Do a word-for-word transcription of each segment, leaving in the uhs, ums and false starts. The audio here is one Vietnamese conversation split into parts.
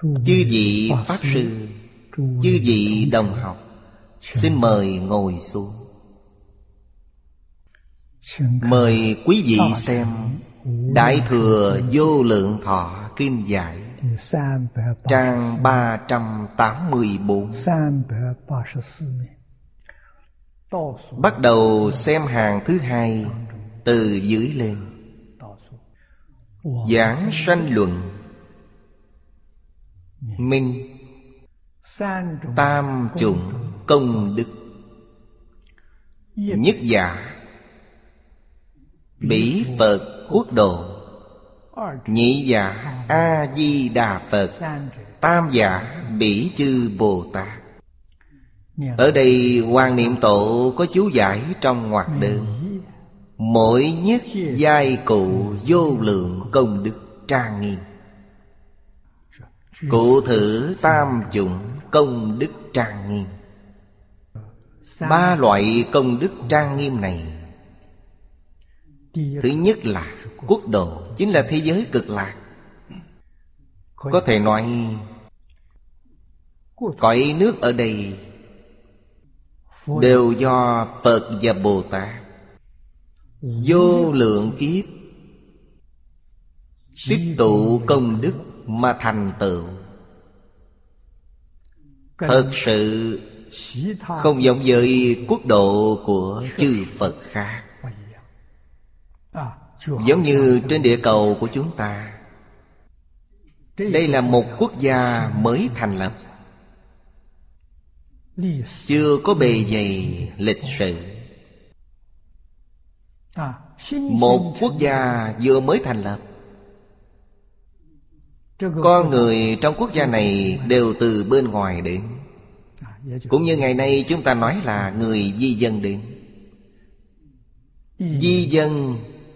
Chư vị Pháp Sư, chư vị đồng học, xin mời ngồi xuống. Mời quý vị xem Đại Thừa Vô Lượng Thọ Kinh Giải, trang ba trăm tám mươi bốn. Bắt đầu xem hàng thứ hai từ dưới lên. Giảng sanh luận. Minh tam chủng công đức. Nhất giả Bỉ Phật Quốc Độ. Nhị giả A-di-đà Phật. Tam giả Bỉ Chư Bồ Tát. Ở đây Hoàng Niệm Tổ có chú giải trong ngoặc đơn: mỗi nhất giai cụ vô lượng công đức trang nghiêm. Cụ thử tam chủng công đức trang nghiêm. Ba loại công đức trang nghiêm này, thứ nhất là quốc độ, chính là thế giới cực lạc. Có thể nói cõi nước ở đây đều do Phật và Bồ Tát vô lượng kiếp tích tụ công đức mà thành tựu. Thật sự không giống với quốc độ của chư Phật khác. Giống như trên địa cầu của chúng ta, đây là một quốc gia mới thành lập, chưa có bề dày lịch sử. Một quốc gia vừa mới thành lập, con người trong quốc gia này đều từ bên ngoài đến. Cũng như ngày nay chúng ta nói là người di dân đến. Di dân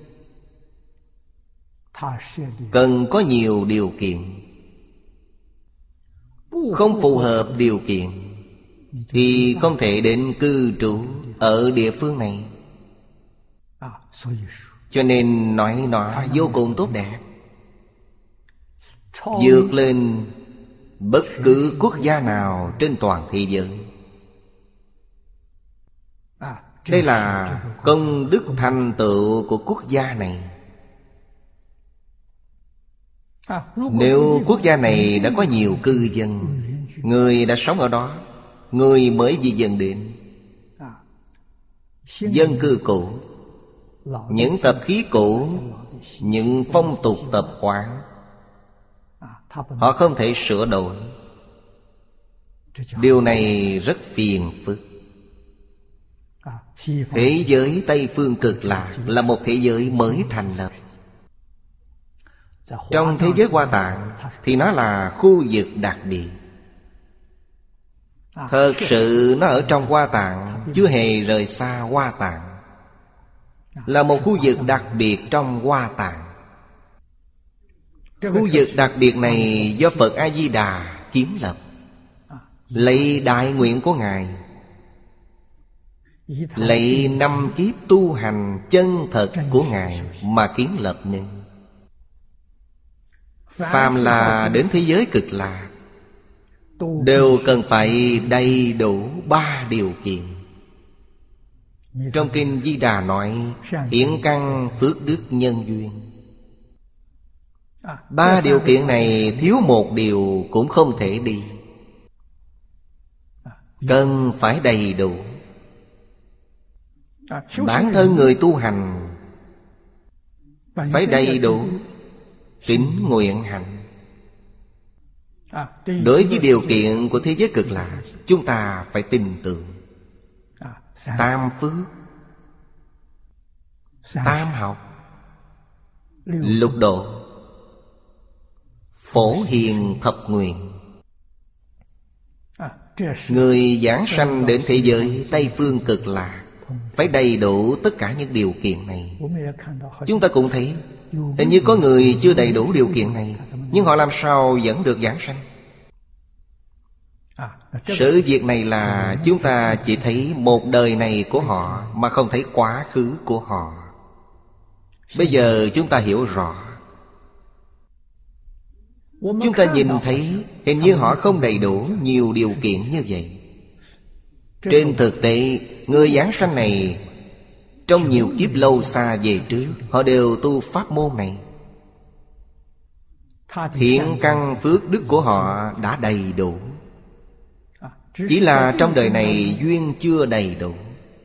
cần có nhiều điều kiện. Không phù hợp điều kiện thì không thể đến cư trú ở địa phương này. Cho nên nói nó vô cùng tốt đẹp, vượt lên bất cứ quốc gia nào trên toàn thế giới. Đây là công đức thành tựu của quốc gia này. Nếu quốc gia này đã có nhiều cư dân, người đã sống ở đó, người mới di dân đến, dân cư cũ, những tập khí cũ, những phong tục tập quán, họ không thể sửa đổi. Điều này rất phiền phức. Thế giới Tây Phương Cực Lạc là một thế giới mới thành lập. Trong thế giới Hoa Tạng thì nó là khu vực đặc biệt. Thật sự nó ở trong Hoa Tạng, chưa hề rời xa Hoa Tạng. Là một khu vực đặc biệt trong Hoa Tạng. Khu vực đặc biệt này do Phật A-di-đà kiến lập, lấy đại nguyện của Ngài, lấy năm kiếp tu hành chân thật của Ngài mà kiến lập nên. Phàm là đến thế giới Cực Lạc đều cần phải đầy đủ ba điều kiện. Trong Kinh Di Đà nói hiển căn phước đức nhân duyên. Ba điều kiện này thiếu một điều cũng không thể đi. Cần phải đầy đủ. Bản thân người tu hành phải đầy đủ tín nguyện hạnh. Đối với điều kiện của thế giới Cực Lạc, chúng ta phải tin tưởng. Tam phước, tam học, lục độ, phổ hiền thập nguyện. Người giảng sanh đến thế giới Tây Phương Cực Lạc phải đầy đủ tất cả những điều kiện này. Chúng ta cũng thấy hình như có người chưa đầy đủ điều kiện này, nhưng họ làm sao vẫn được giảng sanh? Sự việc này là chúng ta chỉ thấy một đời này của họ, mà không thấy quá khứ của họ. Bây giờ chúng ta hiểu rõ. Chúng ta nhìn thấy hình như họ không đầy đủ nhiều điều kiện như vậy. Trên thực tế, người giảng sanh này trong nhiều kiếp lâu xa về trước, họ đều tu pháp môn này. Thiện căn phước đức của họ đã đầy đủ. Chỉ là trong đời này duyên chưa đầy đủ.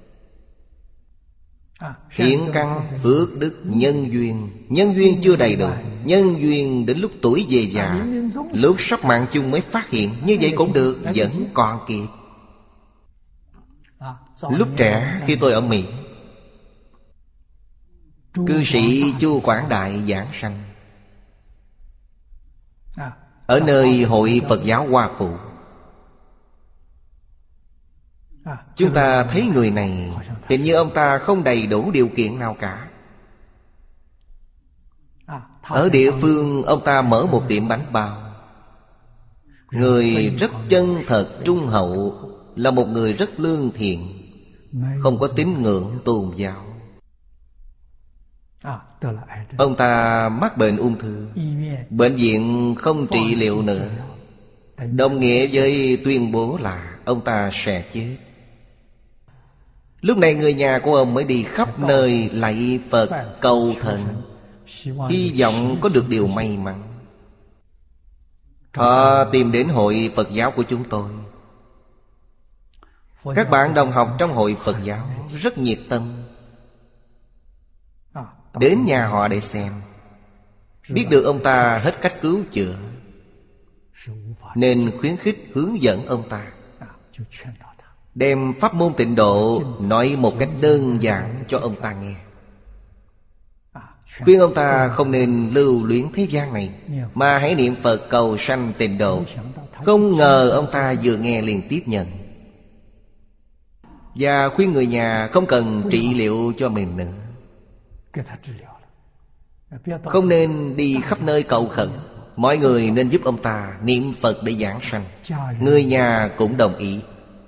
Thiện căn phước đức nhân duyên, nhân duyên chưa đầy đủ. Nhân duyên đến lúc tuổi về già, lúc sắp mạng chung mới phát hiện. Như vậy cũng được, vẫn còn kịp. Lúc trẻ khi tôi ở Mỹ, cư sĩ Chu Quảng Đại giảng sanh ở nơi Hội Phật giáo Hoa Phụ. Chúng ta thấy người này hình như ông ta không đầy đủ điều kiện nào cả. Ở địa phương ông ta mở một tiệm bánh bao. Người rất chân thật trung hậu, là một người rất lương thiện, không có tín ngưỡng tôn giáo. Ông ta mắc bệnh ung thư, bệnh viện không trị liệu nữa, đồng nghĩa với tuyên bố là ông ta sẽ chết. Lúc này người nhà của ông mới đi khắp nơi lạy Phật cầu thần, hy vọng có được điều may mắn. Họ tìm đến Hội Phật giáo của chúng tôi. Các bạn đồng học trong Hội Phật giáo rất nhiệt tâm, đến nhà họ để xem. Biết được ông ta hết cách cứu chữa, nên khuyến khích hướng dẫn ông ta, đem pháp môn tịnh độ nói một cách đơn giản cho ông ta nghe. Khuyên ông ta không nên lưu luyến thế gian này, mà hãy niệm Phật cầu sanh tịnh độ. Không ngờ ông ta vừa nghe liền tiếp nhận, và khuyên người nhà không cần trị liệu cho mình nữa, không nên đi khắp nơi cầu khẩn. Mọi người nên giúp ông ta niệm Phật để giảng sanh. Người nhà cũng đồng ý.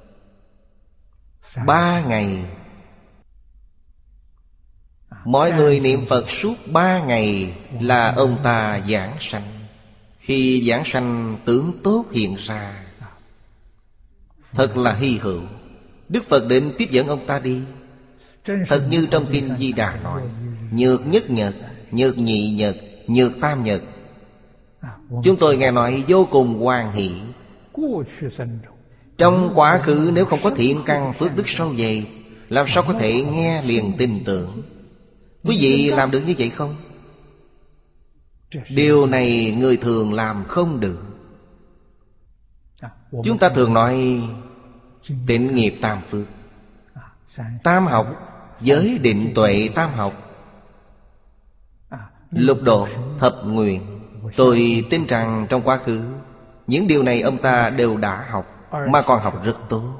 Ba ngày, mọi người niệm Phật suốt ba ngày là ông ta giảng sanh. Khi giảng sanh tướng tốt hiện ra, thật là hy hữu. Đức Phật định tiếp dẫn ông ta đi. Thật như trong Kinh Di Đà nói, nhược nhất nhật, nhược nhị nhật, nhược tam nhật. Chúng tôi nghe nói vô cùng hoan hỷ. Trong quá khứ nếu không có thiện căn phước đức sâu dày, làm sao có thể nghe liền tin tưởng. Quý vị làm được như vậy không? Điều này người thường làm không được. Chúng ta thường nói tịnh nghiệp tam phước, tam học, giới định tuệ tam học, lục độ, thập nguyện. Tôi tin rằng trong quá khứ những điều này ông ta đều đã học, mà còn học rất tốt.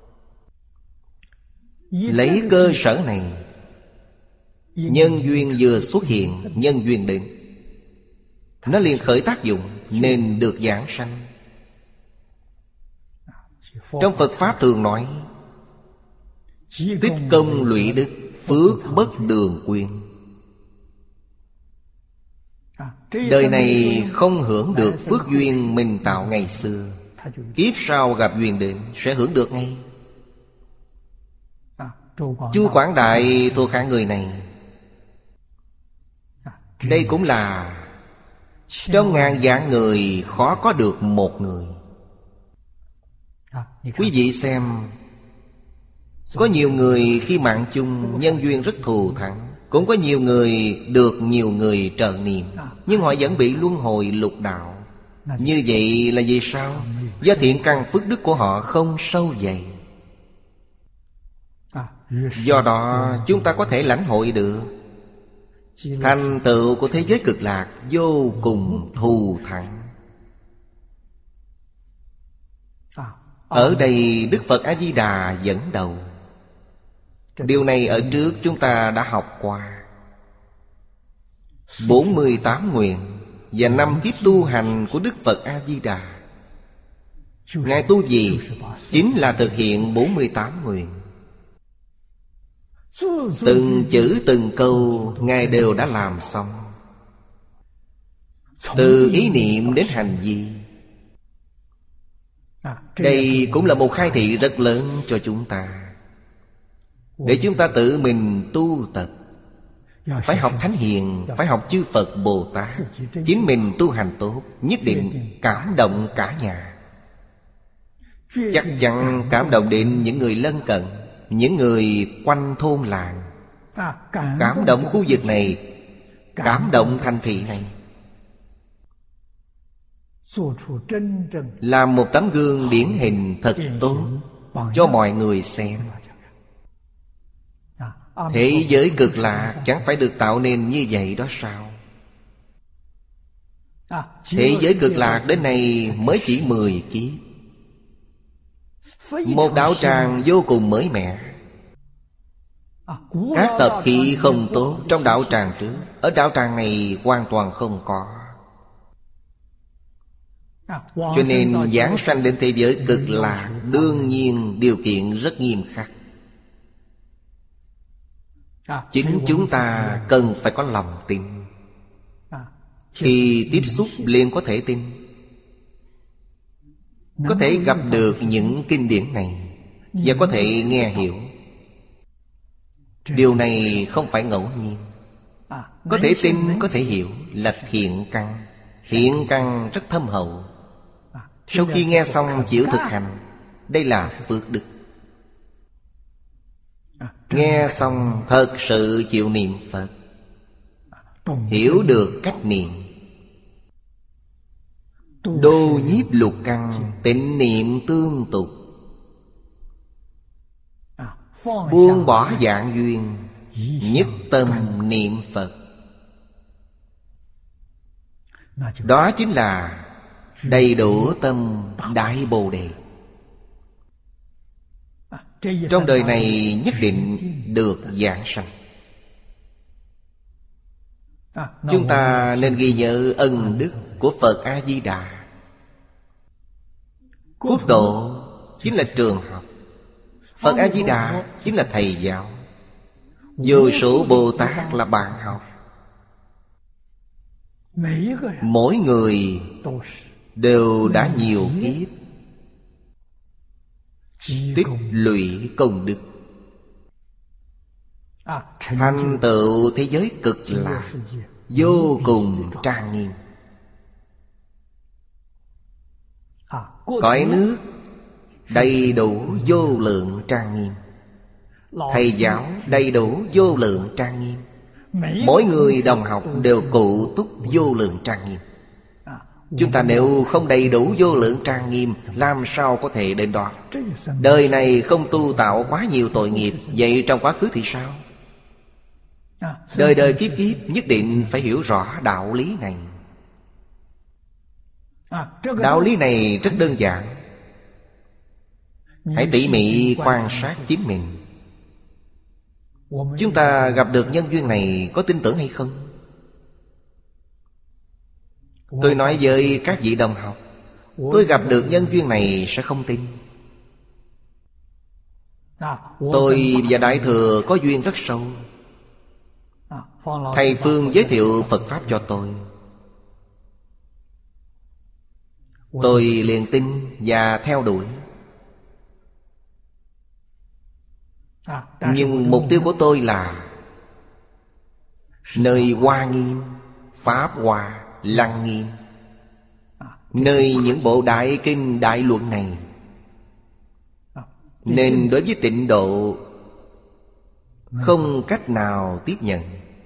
Lấy cơ sở này, nhân duyên vừa xuất hiện, nhân duyên đến, nó liền khởi tác dụng, nên được giảng sanh. Trong Phật Pháp thường nói, tích công lụy đức, phước bất đường quyên. Đời này không hưởng được phước duyên mình tạo ngày xưa, kiếp sau gặp duyên đến sẽ hưởng được ngay. Chu Quảng Đại thuộc hạng người này. Đây cũng là trong ngàn vạn người khó có được một người. Quý vị xem, có nhiều người khi mạng chung nhân duyên rất thù thắng, cũng có nhiều người được nhiều người trợ niệm, nhưng họ vẫn bị luân hồi lục đạo. Như vậy là vì sao? Do thiện căn phước đức của họ không sâu dày. Do đó chúng ta có thể lãnh hội được thành tựu của thế giới cực lạc vô cùng thù thắng. Ở đây Đức Phật A-di-đà dẫn đầu. Điều này ở trước chúng ta đã học qua. Bốn mươi tám nguyện và năm kiếp tu hành của Đức Phật A-di-đà, Ngài tu gì? Chính là thực hiện bốn mươi tám nguyện. Từng chữ từng câu Ngài đều đã làm xong. từ ý niệm đến hành vi. Đây cũng là một khai thị rất lớn cho chúng ta, để chúng ta tự mình tu tập. Phải học Thánh Hiền, phải học chư Phật Bồ Tát. Chính mình tu hành tốt, nhất định cảm động cả nhà. Chắc chắn cảm động đến những người lân cận, những người quanh thôn làng, cảm động khu vực này, cảm động thành thị này. Làm một tấm gương điển hình thật tốt cho mọi người xem. Thế giới cực lạc chẳng phải được tạo nên như vậy đó sao? Thế giới cực lạc đến nay mới chỉ mười kiếp. Một đạo tràng vô cùng mới mẻ. Các tập khí không tốt trong đạo tràng trước, ở đạo tràng này hoàn toàn không có. Cho nên giảng sanh đến thế giới cực lạc đương nhiên điều kiện rất nghiêm khắc. Chính chúng ta cần phải có lòng tin. Khi tiếp xúc liền có thể tin, có thể gặp được những kinh điển này và có thể nghe hiểu. Điều này không phải ngẫu nhiên. Có thể tin, có thể hiểu là thiện căn. Thiện căn rất thâm hậu. Sau khi nghe xong chịu thực hành, đây là phước đức. Nghe xong thật sự chịu niệm Phật, hiểu được cách niệm. Đô nhiếp lục căn, tịnh niệm tương tục. Buông bỏ dạng duyên, nhất tâm niệm Phật. Đó chính là đầy đủ tâm Đại Bồ Đề. Trong đời này nhất định được giảng sanh. Chúng ta nên ghi nhớ ân đức của Phật A-di-đà. Quốc độ chính là trường học, Phật A-di-đà chính là thầy giáo, vô số Bồ Tát là bạn học. Mỗi người đều đã nhiều kiếp tích lũy công đức, thành tựu thế giới cực lạc vô cùng trang nghiêm. Cõi nước đầy đủ vô lượng trang nghiêm, thầy giáo đầy đủ vô lượng trang nghiêm. Mỗi người đồng học đều cụ túc vô lượng trang nghiêm. Chúng ta nếu không đầy đủ vô lượng trang nghiêm, làm sao có thể đến đó? Đời này không tu tạo quá nhiều tội nghiệp, vậy trong quá khứ thì sao? Đời đời kiếp kiếp nhất định phải hiểu rõ đạo lý này. Đạo lý này rất đơn giản. Hãy tỉ mỉ quan sát chính mình. Chúng ta gặp được nhân duyên này có tin tưởng hay không? Tôi nói với các vị đồng học, tôi gặp được nhân duyên này sẽ không tin. Tôi và Đại Thừa có duyên rất sâu. Thầy Phương giới thiệu Phật Pháp cho tôi, tôi liền tin và theo đuổi. Nhưng mục tiêu của tôi là nơi Hoa Nghiêm, Pháp Hoa, Lăng Nghiêm, nơi những bộ đại kinh đại luận này. Nên đối với tịnh độ không cách nào tiếp nhận.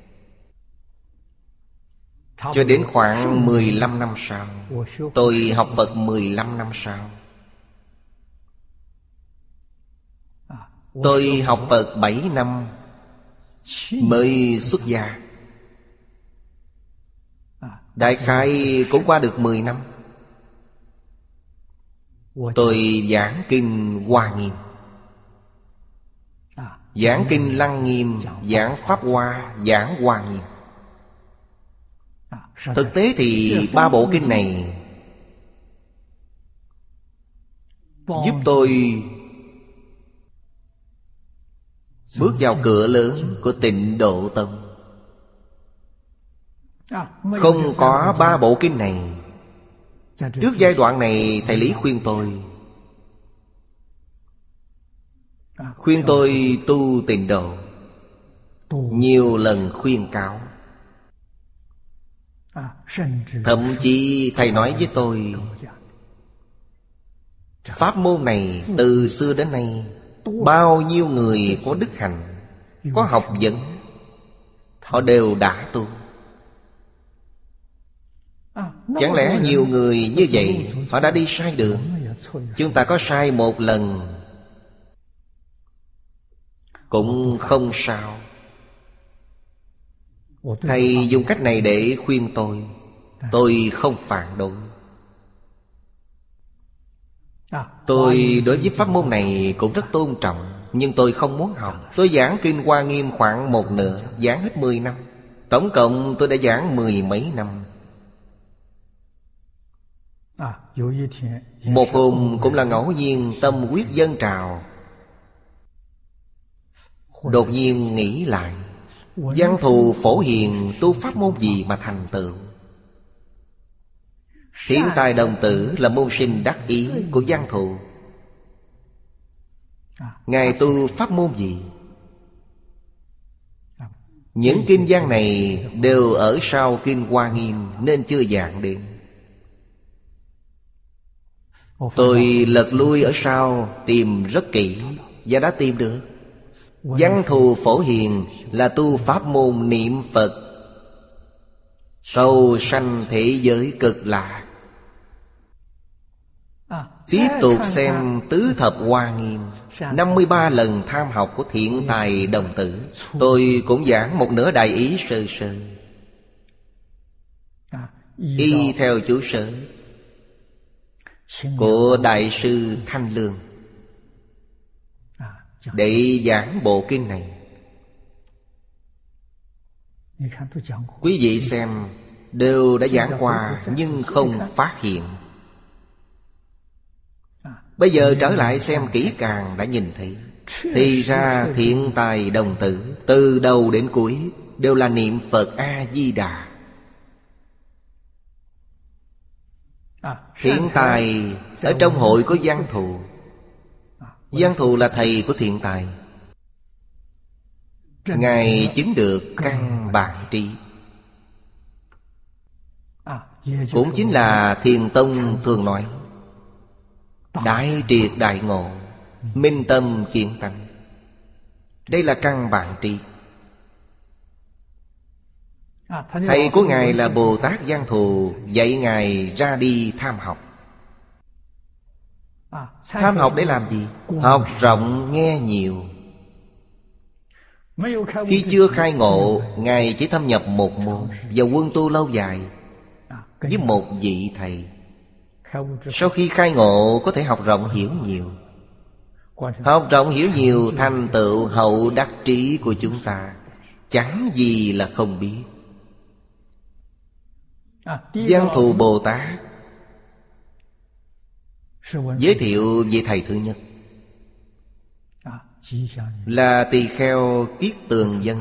Cho đến khoảng mười lăm năm sau, tôi học Phật mười lăm năm sau. Tôi học Phật bảy năm mới xuất gia. Đại khái cũng qua được mười năm. Tôi giảng kinh Hoa Nghiêm, giảng kinh Lăng Nghiêm, giảng Pháp Hoa, giảng Hoa Nghiêm. Thực tế thì ba bộ kinh này giúp tôi bước vào cửa lớn của Tịnh Độ Tông. Không có ba bộ kinh này. Trước giai đoạn này thầy Lý khuyên tôi Khuyên tôi tu tịnh độ, nhiều lần khuyên cáo. Thậm chí thầy nói với tôi, pháp môn này từ xưa đến nay bao nhiêu người có đức hạnh, có học vấn, họ đều đã tu. Chẳng lẽ nhiều người như vậy họ đã đi sai đường? Chúng ta có sai một lần cũng không sao. Thầy dùng cách này để khuyên tôi, tôi không phản đối. Tôi đối với pháp môn này cũng rất tôn trọng, nhưng tôi không muốn học. Tôi giảng Kinh Hoa Nghiêm khoảng một nửa, giảng hết mười năm. Tổng cộng tôi đã giảng mười mấy năm. Một hôm cũng là ngẫu nhiên, tâm quyết dâng trào, đột nhiên nghĩ lại, Văn Thù Phổ Hiền tu pháp môn gì mà thành tựu? Thiện Tài Đồng Tử là môn sinh đắc ý của Văn Thù. Ngài tu pháp môn gì? Những kinh văn này đều ở sau Kinh Hoa Nghiêm nên chưa giảng đến. Tôi lật lui ở sau tìm rất kỹ và đã tìm được. Văn Thù Phổ Hiền là tu pháp môn niệm Phật, cầu sanh thế giới cực lạc. Tiếp tục xem Tứ Thập Hoa Nghiêm, năm mươi ba lần tham học của Thiện Tài Đồng Tử. Tôi cũng giảng một nửa đại ý sơ sơ, y theo chú sở của Đại sư Thanh Lương để giảng bộ kinh này. Quý vị xem, đều đã giảng qua nhưng không phát hiện. Bây giờ trở lại xem kỹ càng đã nhìn thấy, thì ra Thiện Tài Đồng Tử từ đầu đến cuối đều là niệm Phật A-di-đà. Thiện Tài ở trong hội có Văn Thù. Văn Thù là thầy của Thiện Tài. Ngài chứng được căn bản trí, cũng chính là Thiền Tông thường nói đại triệt đại ngộ, minh tâm kiến tánh. Đây là căn bản trí. Thầy của Ngài là Bồ Tát Văn Thù, dạy Ngài ra đi tham học. Tham học để làm gì? Học rộng nghe nhiều. Khi chưa khai ngộ, Ngài chỉ thâm nhập một môn và quân tu lâu dài với một vị thầy. Sau khi khai ngộ có thể học rộng hiểu nhiều. Học rộng hiểu nhiều thành tựu hậu đắc trí của chúng ta chẳng gì là không biết. Văn Thù Bồ Tát giới thiệu về thầy thứ nhất là tỳ kheo Kiết Tường Dân.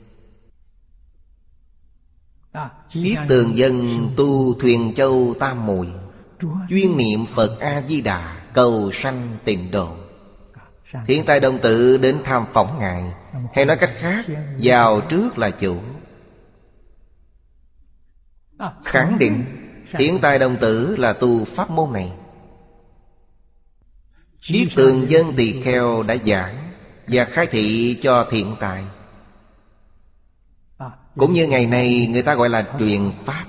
Kiết Tường Dân tu Thuyền Châu Tam Muội, chuyên niệm Phật A-di-đà, cầu sanh tịnh độ. Thiện Tài Đồng Tử đến tham phỏng Ngài, hay nói cách khác, vào trước là chủ. Khẳng định Thiện Tài Đồng Tử là tu pháp môn này. Kiết Tường Dân tỳ kheo đã giảng và khai thị cho Thiện Tài. Cũng như ngày nay người ta gọi là truyền pháp.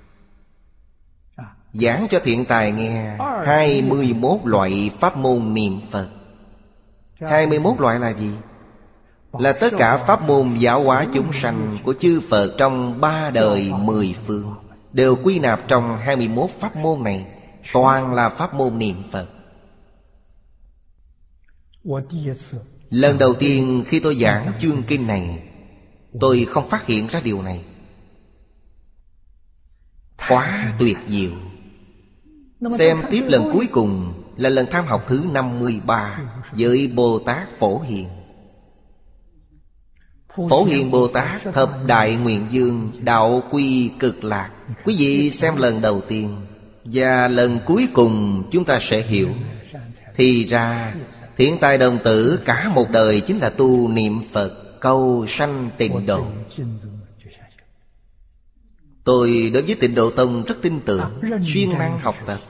Giảng cho Thiện Tài nghe hai mươi mốt loại pháp môn niệm Phật. Hai mươi mốt loại là gì? Là tất cả pháp môn giáo hóa chúng sanh của chư Phật trong ba đời mười phương, đều quy nạp trong hai mươi mốt pháp môn này. Toàn là pháp môn niệm Phật. Lần đầu tiên khi tôi giảng chương kinh này, tôi không phát hiện ra điều này. Quá tuyệt diệu. Xem tiếp lần cuối cùng là lần tham học thứ năm mươi ba với Bồ Tát Phổ Hiền. Phổ Hiền Bồ Tát Thập Đại Nguyện Dương Đạo Quy Cực Lạc. Quý vị xem lần đầu tiên và lần cuối cùng chúng ta sẽ hiểu. Thì ra Thiện Tài Đồng Tử cả một đời chính là tu niệm Phật, cầu sanh Tịnh Độ. Tôi đối với Tịnh Độ Tông rất tin tưởng, siêng năng học tập.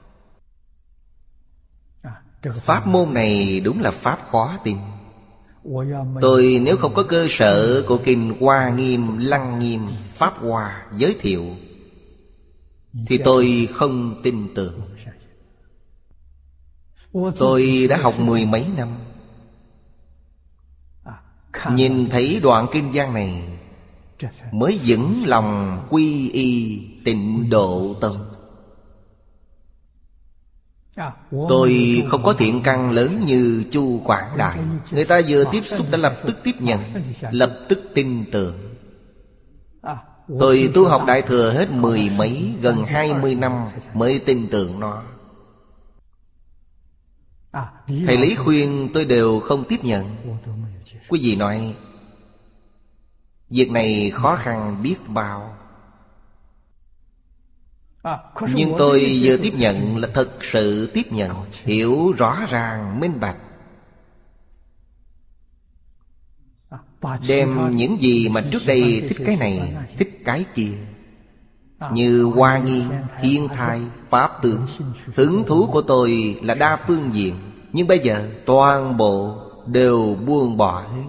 Pháp môn này đúng là pháp khó tin. Tôi nếu không có cơ sở của Kinh Hoa Nghiêm, Lăng Nghiêm, Pháp Hoa giới thiệu thì tôi không tin tưởng. Tôi đã học mười mấy năm, nhìn thấy đoạn kinh văn này mới vững lòng quy y Tịnh Độ Tông. Tôi không có thiện căn lớn như Chu Quảng Đại. Người ta vừa tiếp xúc đã lập tức tiếp nhận, lập tức tin tưởng. Tôi tu học Đại Thừa hết mười mấy, gần hai mươi năm mới tin tưởng nó. Thầy Lý khuyên tôi đều không tiếp nhận. Quý vị nói việc này khó khăn biết bao. Nhưng tôi vừa tiếp nhận là thật sự tiếp nhận, hiểu rõ ràng, minh bạch. Đem những gì mà trước đây thích cái này, thích cái kia, như Hoa Nghiêm, Thiên Thai, Pháp Tướng, hứng thú của tôi là đa phương diện. Nhưng bây giờ toàn bộ đều buông bỏ hết.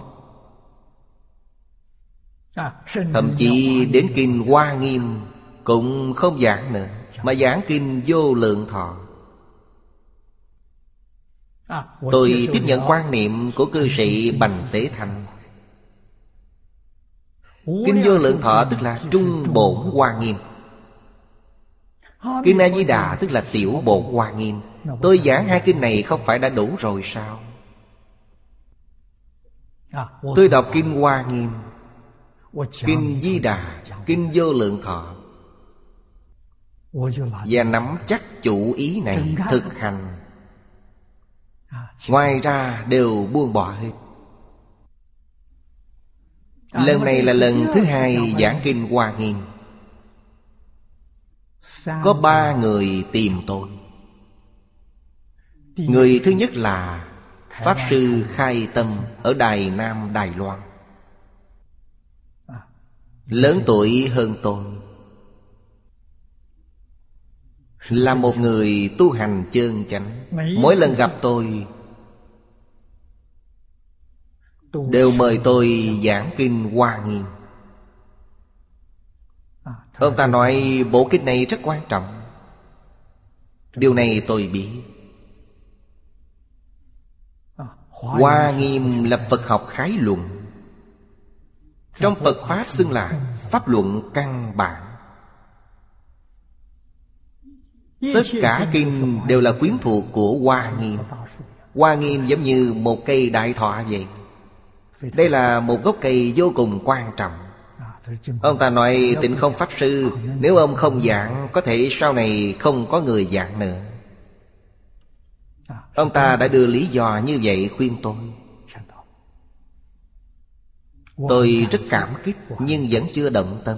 Thậm chí đến Kinh Hoa Nghiêm cũng không giảng nữa, mà giảng Kinh Vô Lượng Thọ. Tôi tiếp nhận quan niệm của cư sĩ Bành Tế Thanh. Kinh Vô Lượng Thọ tức là Trung Bổn Hoa Nghiêm, Kinh A Di Đà tức là Tiểu Bổn Hoa Nghiêm. Tôi giảng hai kinh này không phải đã đủ rồi sao? Tôi đọc Kinh Hoa Nghiêm, Kinh Di Đà, Kinh Vô Lượng Thọ, và nắm chắc chủ ý này thực hành. Ngoài ra đều buông bỏ hết. Lần này là lần thứ hai giảng Kinh Hoa Nghiêm. Có ba người tìm tôi. Người thứ nhất là Pháp Sư Khai Tâm ở Đài Nam, Đài Loan. Lớn tuổi hơn tôi, là một người tu hành chân chánh. Mỗi lần gặp tôi đều mời tôi giảng Kinh Hoa Nghiêm. Ông ta nói bộ kinh này rất quan trọng. Điều này tôi biết. Hoa Nghiêm là Phật học khái luận. Trong Phật Pháp xưng là pháp luận căn bản. Tất cả kinh đều là quyến thuộc của Hoa Nghiêm. Hoa Nghiêm giống như một cây đại thọ vậy. Đây là một gốc cây vô cùng quan trọng. Ông ta nói Tịnh Không Pháp Sư, nếu ông không giảng, có thể sau này không có người giảng nữa. Ông ta đã đưa lý do như vậy khuyên tôi. Tôi rất cảm kích, nhưng vẫn chưa động tâm.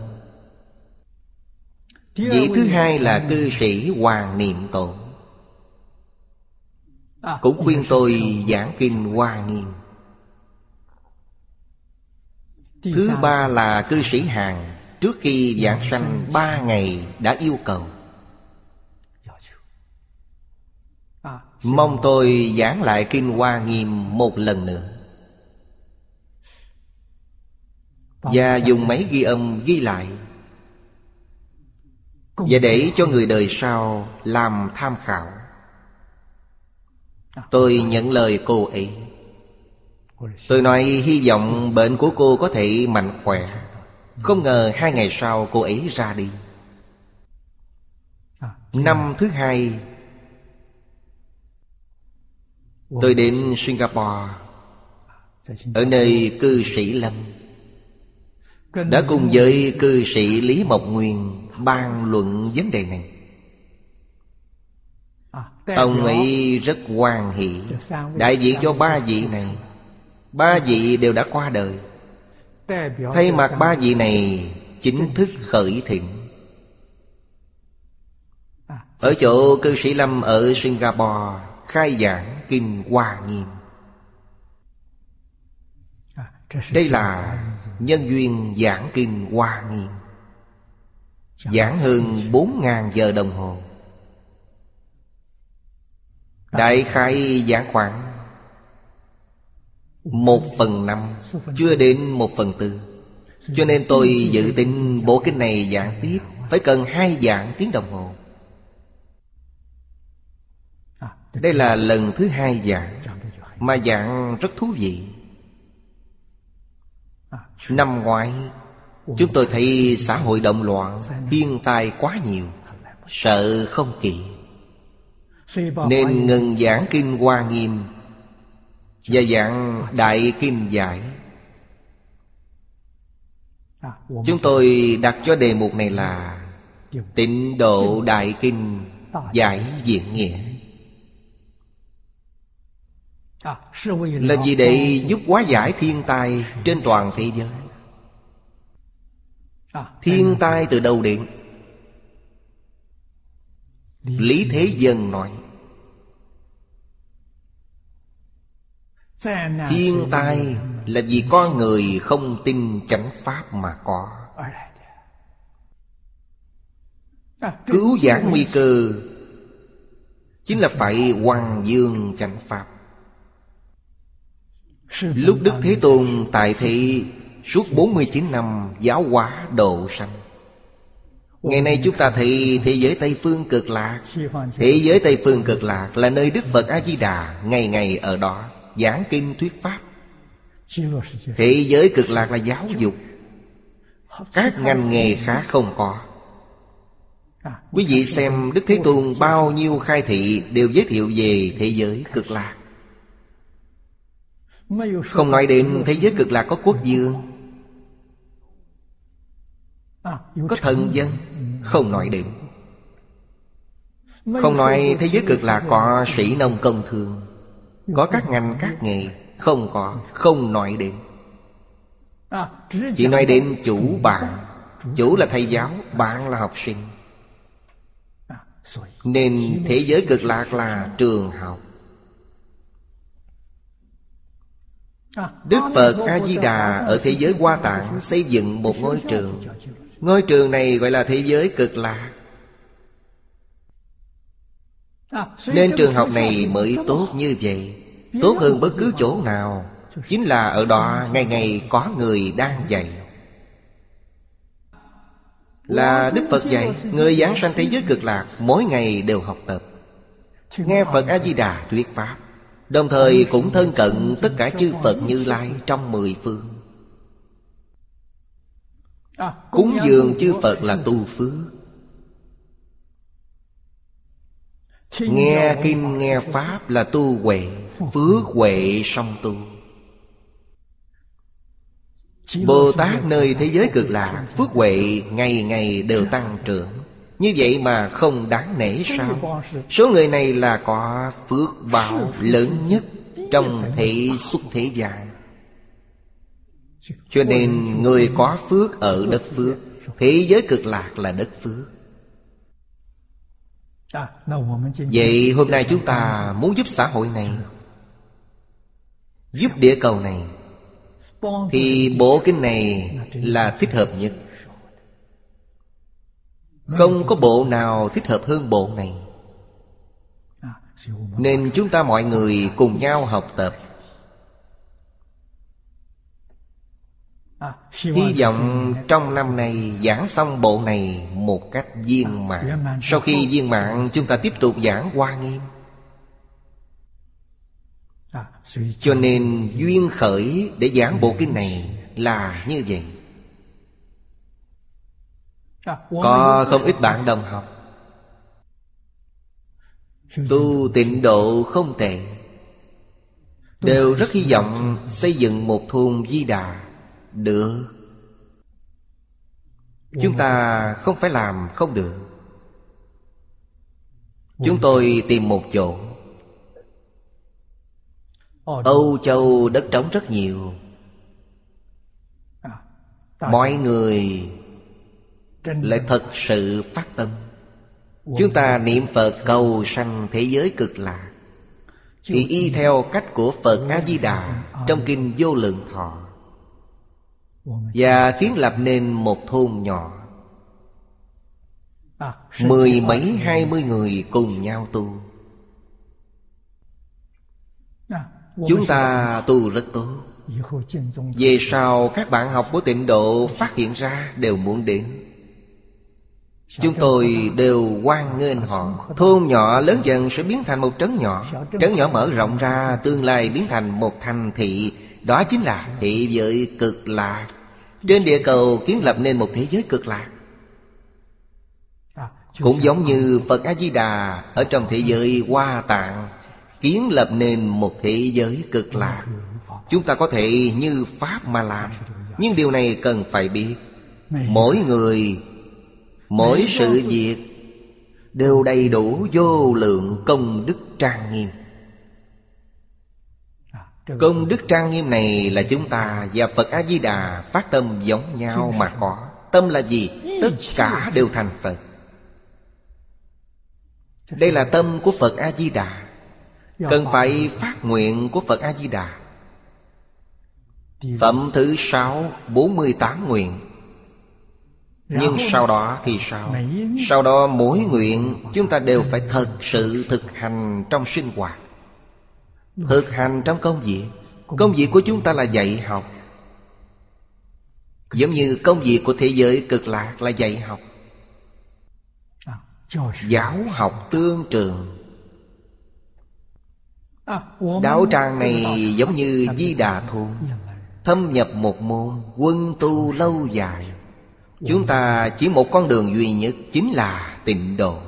Vị thứ hai là cư sĩ Hoàng Niệm Tổ, cũng khuyên tôi giảng Kinh Hoa Nghiêm. Thứ ba là cư sĩ Hàn, trước khi giảng sanh ba ngày đã yêu cầu mong tôi giảng lại Kinh Hoa Nghiêm một lần nữa, và dùng máy ghi âm ghi lại, và để cho người đời sau làm tham khảo. Tôi nhận lời cô ấy. Tôi nói hy vọng bệnh của cô có thể mạnh khỏe. Không ngờ hai ngày sau cô ấy ra đi. Năm thứ hai tôi đến Singapore, ở nơi cư sĩ Lâm, đã cùng với cư sĩ Lý Mộc Nguyên bàn luận vấn đề này. Ông ấy rất hoan hỷ, đại diện cho ba vị này. Ba vị đều đã qua đời. Thay mặt ba vị này chính thức khởi thịnh. Ở chỗ cư sĩ Lâm ở Singapore khai giảng Kinh Hoa Nghiêm. Đây là nhân duyên giảng Kinh Hoa Nghiêm. Giảng hơn bốn ngàn giờ đồng hồ. Đại khái giảng khoảng một phần năm, chưa đến một phần tư. Cho nên tôi dự định bộ kinh này giảng tiếp phải cần hai giảng tiếng đồng hồ. Đây là lần thứ hai giảng, mà giảng rất thú vị. Năm ngoái chúng tôi thấy xã hội động loạn, thiên tai quá nhiều, sợ không kịp, nên ngừng giảng Kinh Hoa Nghiêm và giảng Đại Kinh Giải. Chúng tôi đặt cho đề mục này là Tịnh Độ Đại Kinh Giải Diện Nghĩa. Là vì để giúp hóa giải thiên tai trên toàn thế giới. Thiên tai từ đâu đến? Lý Thế Dân nói thiên tai là vì con người không tin chánh pháp mà có. Cứu vãn nguy cơ chính là phải hoằng dương chánh pháp. Lúc Đức Thế Tôn tại thị suốt bốn mươi chín năm giáo hóa độ sanh. Ngày nay chúng ta thấy thế giới Tây Phương Cực Lạc. Thế giới Tây Phương Cực Lạc là nơi Đức Phật A-di-đà ngày ngày ở đó giảng kinh thuyết pháp. Thế giới Cực Lạc là giáo dục. Các ngành nghề khác không có. Quý vị xem Đức Thế Tôn bao nhiêu khai thị đều giới thiệu về thế giới Cực Lạc. Không nói đến thế giới Cực Lạc có quốc vương, có thần dân, không nói đến. Không nói thế giới Cực Lạc có sĩ nông công thương, có các ngành các nghề, không có, không nói đến. Chỉ nói đến chủ bạn. Chủ là thầy giáo, bạn là học sinh. Nên thế giới Cực Lạc là trường học. Đức Phật A-di-đà ở thế giới Hoa Tạng xây dựng một ngôi trường. Ngôi trường này gọi là thế giới Cực Lạc. Nên trường học này mới tốt như vậy, tốt hơn bất cứ chỗ nào. Chính là ở đó ngày ngày có người đang dạy. Là Đức Phật dạy, người giảng sanh thế giới Cực Lạc mỗi ngày đều học tập, nghe Phật A-di-đà thuyết pháp, đồng thời cũng thân cận tất cả chư Phật Như Lai trong mười phương. Cúng dường chư Phật là tu phước. Nghe kinh nghe pháp là tu huệ, phước huệ song tu. Bồ Tát nơi thế giới Cực Lạc phước huệ ngày ngày đều tăng trưởng. Như vậy mà không đáng nể sao? Số người này là có phước báo lớn nhất trong thế xuất thế gian. Cho nên người có phước ở đất phước. Thế giới Cực Lạc là đất phước. Vậy hôm nay chúng ta muốn giúp xã hội này, giúp địa cầu này, thì bộ kinh này là thích hợp nhất. Không có bộ nào thích hợp hơn bộ này. Nên chúng ta mọi người cùng nhau học tập. Hy vọng trong năm nay giảng xong bộ này một cách viên mãn. Sau khi viên mãn chúng ta tiếp tục giảng Hoa Nghiêm. Cho nên duyên khởi để giảng bộ kinh này là như vậy. Có không ít bạn đồng học tu tịnh độ không tệ, đều rất hy vọng xây dựng một thôn Di Đà. Được, chúng ta không phải làm không được. Chúng tôi tìm một chỗ. Âu Châu đất trống rất nhiều, mọi người lại thật sự phát tâm. Chúng ta niệm Phật cầu sanh thế giới cực lạc, thì y theo cách của Phật A-di-đà trong Kinh Vô Lượng Thọ, và kiến lập nên một thôn nhỏ, mười mấy hai mươi người cùng nhau tu. Chúng ta tu rất tốt. Về sau các bạn học của Tịnh Độ phát hiện ra đều muốn đến. Chúng tôi đều hoan nghênh họ. Thôn nhỏ lớn dần sẽ biến thành một trấn nhỏ. Trấn nhỏ mở rộng ra, tương lai biến thành một thành thị. Đó chính là thế giới cực lạc. Trên địa cầu kiến lập nên một thế giới cực lạc. Cũng giống như Phật A-di-đà ở trong thế giới Hoa Tạng kiến lập nên một thế giới cực lạc. Chúng ta có thể như Pháp mà làm, nhưng điều này cần phải biết mỗi người, mỗi sự việc đều đầy đủ vô lượng công đức trang nghiêm. Công đức trang nghiêm này là chúng ta và Phật A-di-đà phát tâm giống nhau mà có. Tâm là gì? Tất cả đều thành Phật. Đây là tâm của Phật A-di-đà, cần phải phát nguyện của Phật A-di-đà. Phẩm thứ sáu, bốn mươi tám nguyện. Nhưng sau đó thì sao? Sau đó mỗi nguyện chúng ta đều phải thật sự thực hành trong sinh hoạt, thực hành trong công việc. Công việc của chúng ta là dạy học, giống như công việc của thế giới cực lạc là dạy học. Giáo học tương trường. Đạo tràng này giống như Di Đà Thôn, thâm nhập một môn, quân tu lâu dài. Chúng ta chỉ một con đường duy nhất, chính là Tịnh Độ.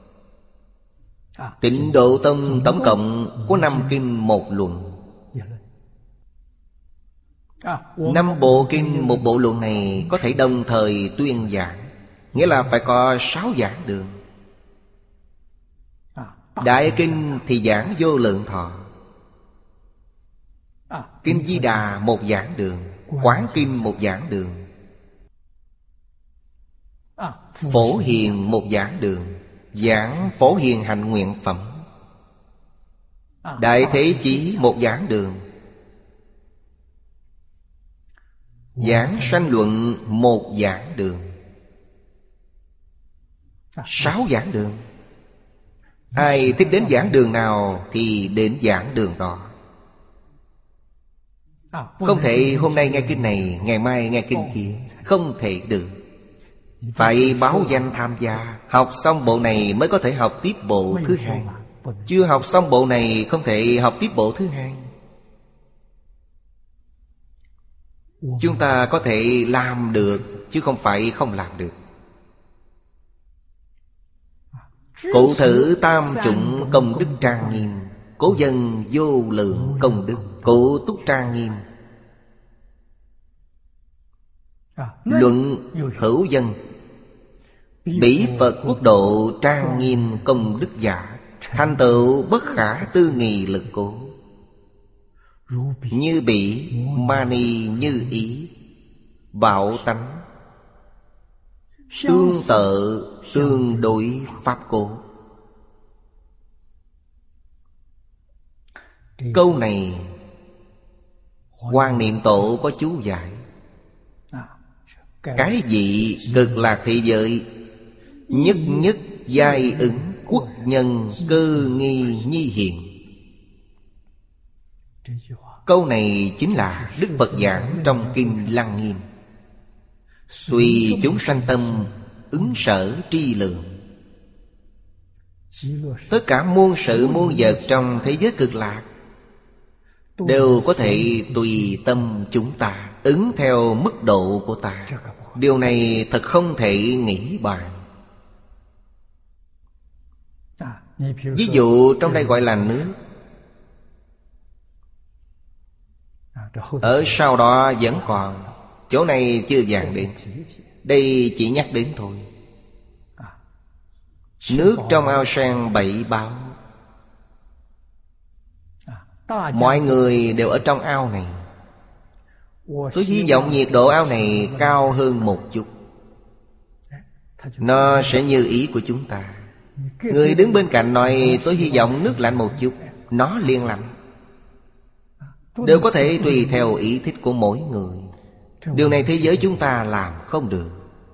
Tịnh Độ Tông tổng cộng có năm kinh một luận. Năm bộ kinh một bộ luận này có thể đồng thời tuyên giảng, nghĩa là phải có sáu giảng đường. Đại kinh thì giảng Vô Lượng Thọ, Kinh Di Đà một giảng đường, Quán Kinh một giảng đường, Phổ Hiền một giảng đường, giảng Phổ Hiền Hạnh Nguyện Phẩm. Đại Thế Chí một giảng đường, giảng Sanh Luận một giảng đường. Sáu giảng đường. Ai thích đến giảng đường nào thì đến giảng đường đó. Không thể hôm nay nghe kinh này, ngày mai nghe kinh kia, không thể được. Phải báo danh tham gia. Học xong bộ này mới có thể học tiếp bộ thứ hai. Chưa học xong bộ này không thể học tiếp bộ thứ hai. Chúng ta có thể làm được, chứ không phải không làm được. Cụ thử tam chủng công đức trang nghiêm, cố dân vô lượng công đức, cụ túc trang nghiêm. Luận hữu dân, bỉ Phật quốc độ trang nghiêm công đức giả, thành tựu bất khả tư nghị lực cố. Như bỉ, mani như ý, bảo tánh, tương tự tương đối pháp cố. Câu này Quan Niệm Tổ có chú giải. Cái gì cực lạc thị giới, nhất nhất giai ứng quốc nhân cơ nghi nhi hiện. Câu này chính là Đức Phật giảng trong Kinh Lăng Nghiêm. Tùy chúng sanh tâm ứng sở tri lượng. Tất cả muôn sự muôn vật trong thế giới cực lạc đều có thể tùy tâm chúng ta, ứng theo mức độ của ta. Điều này thật không thể nghĩ bàn. Ví dụ trong đây gọi là nước, ở sau đó vẫn còn, chỗ này chưa dàn đến. Đây chỉ nhắc đến thôi. Nước trong ao sen bảy báo, mọi người đều ở trong ao này. Tôi hy vọng nhiệt độ ao này cao hơn một chút, nó sẽ như ý của chúng ta. Người đứng bên cạnh nói tôi hy vọng nước lạnh một chút, nó liền lạnh. Đều có thể tùy theo ý thích của mỗi người. Điều này thế giới chúng ta làm không được.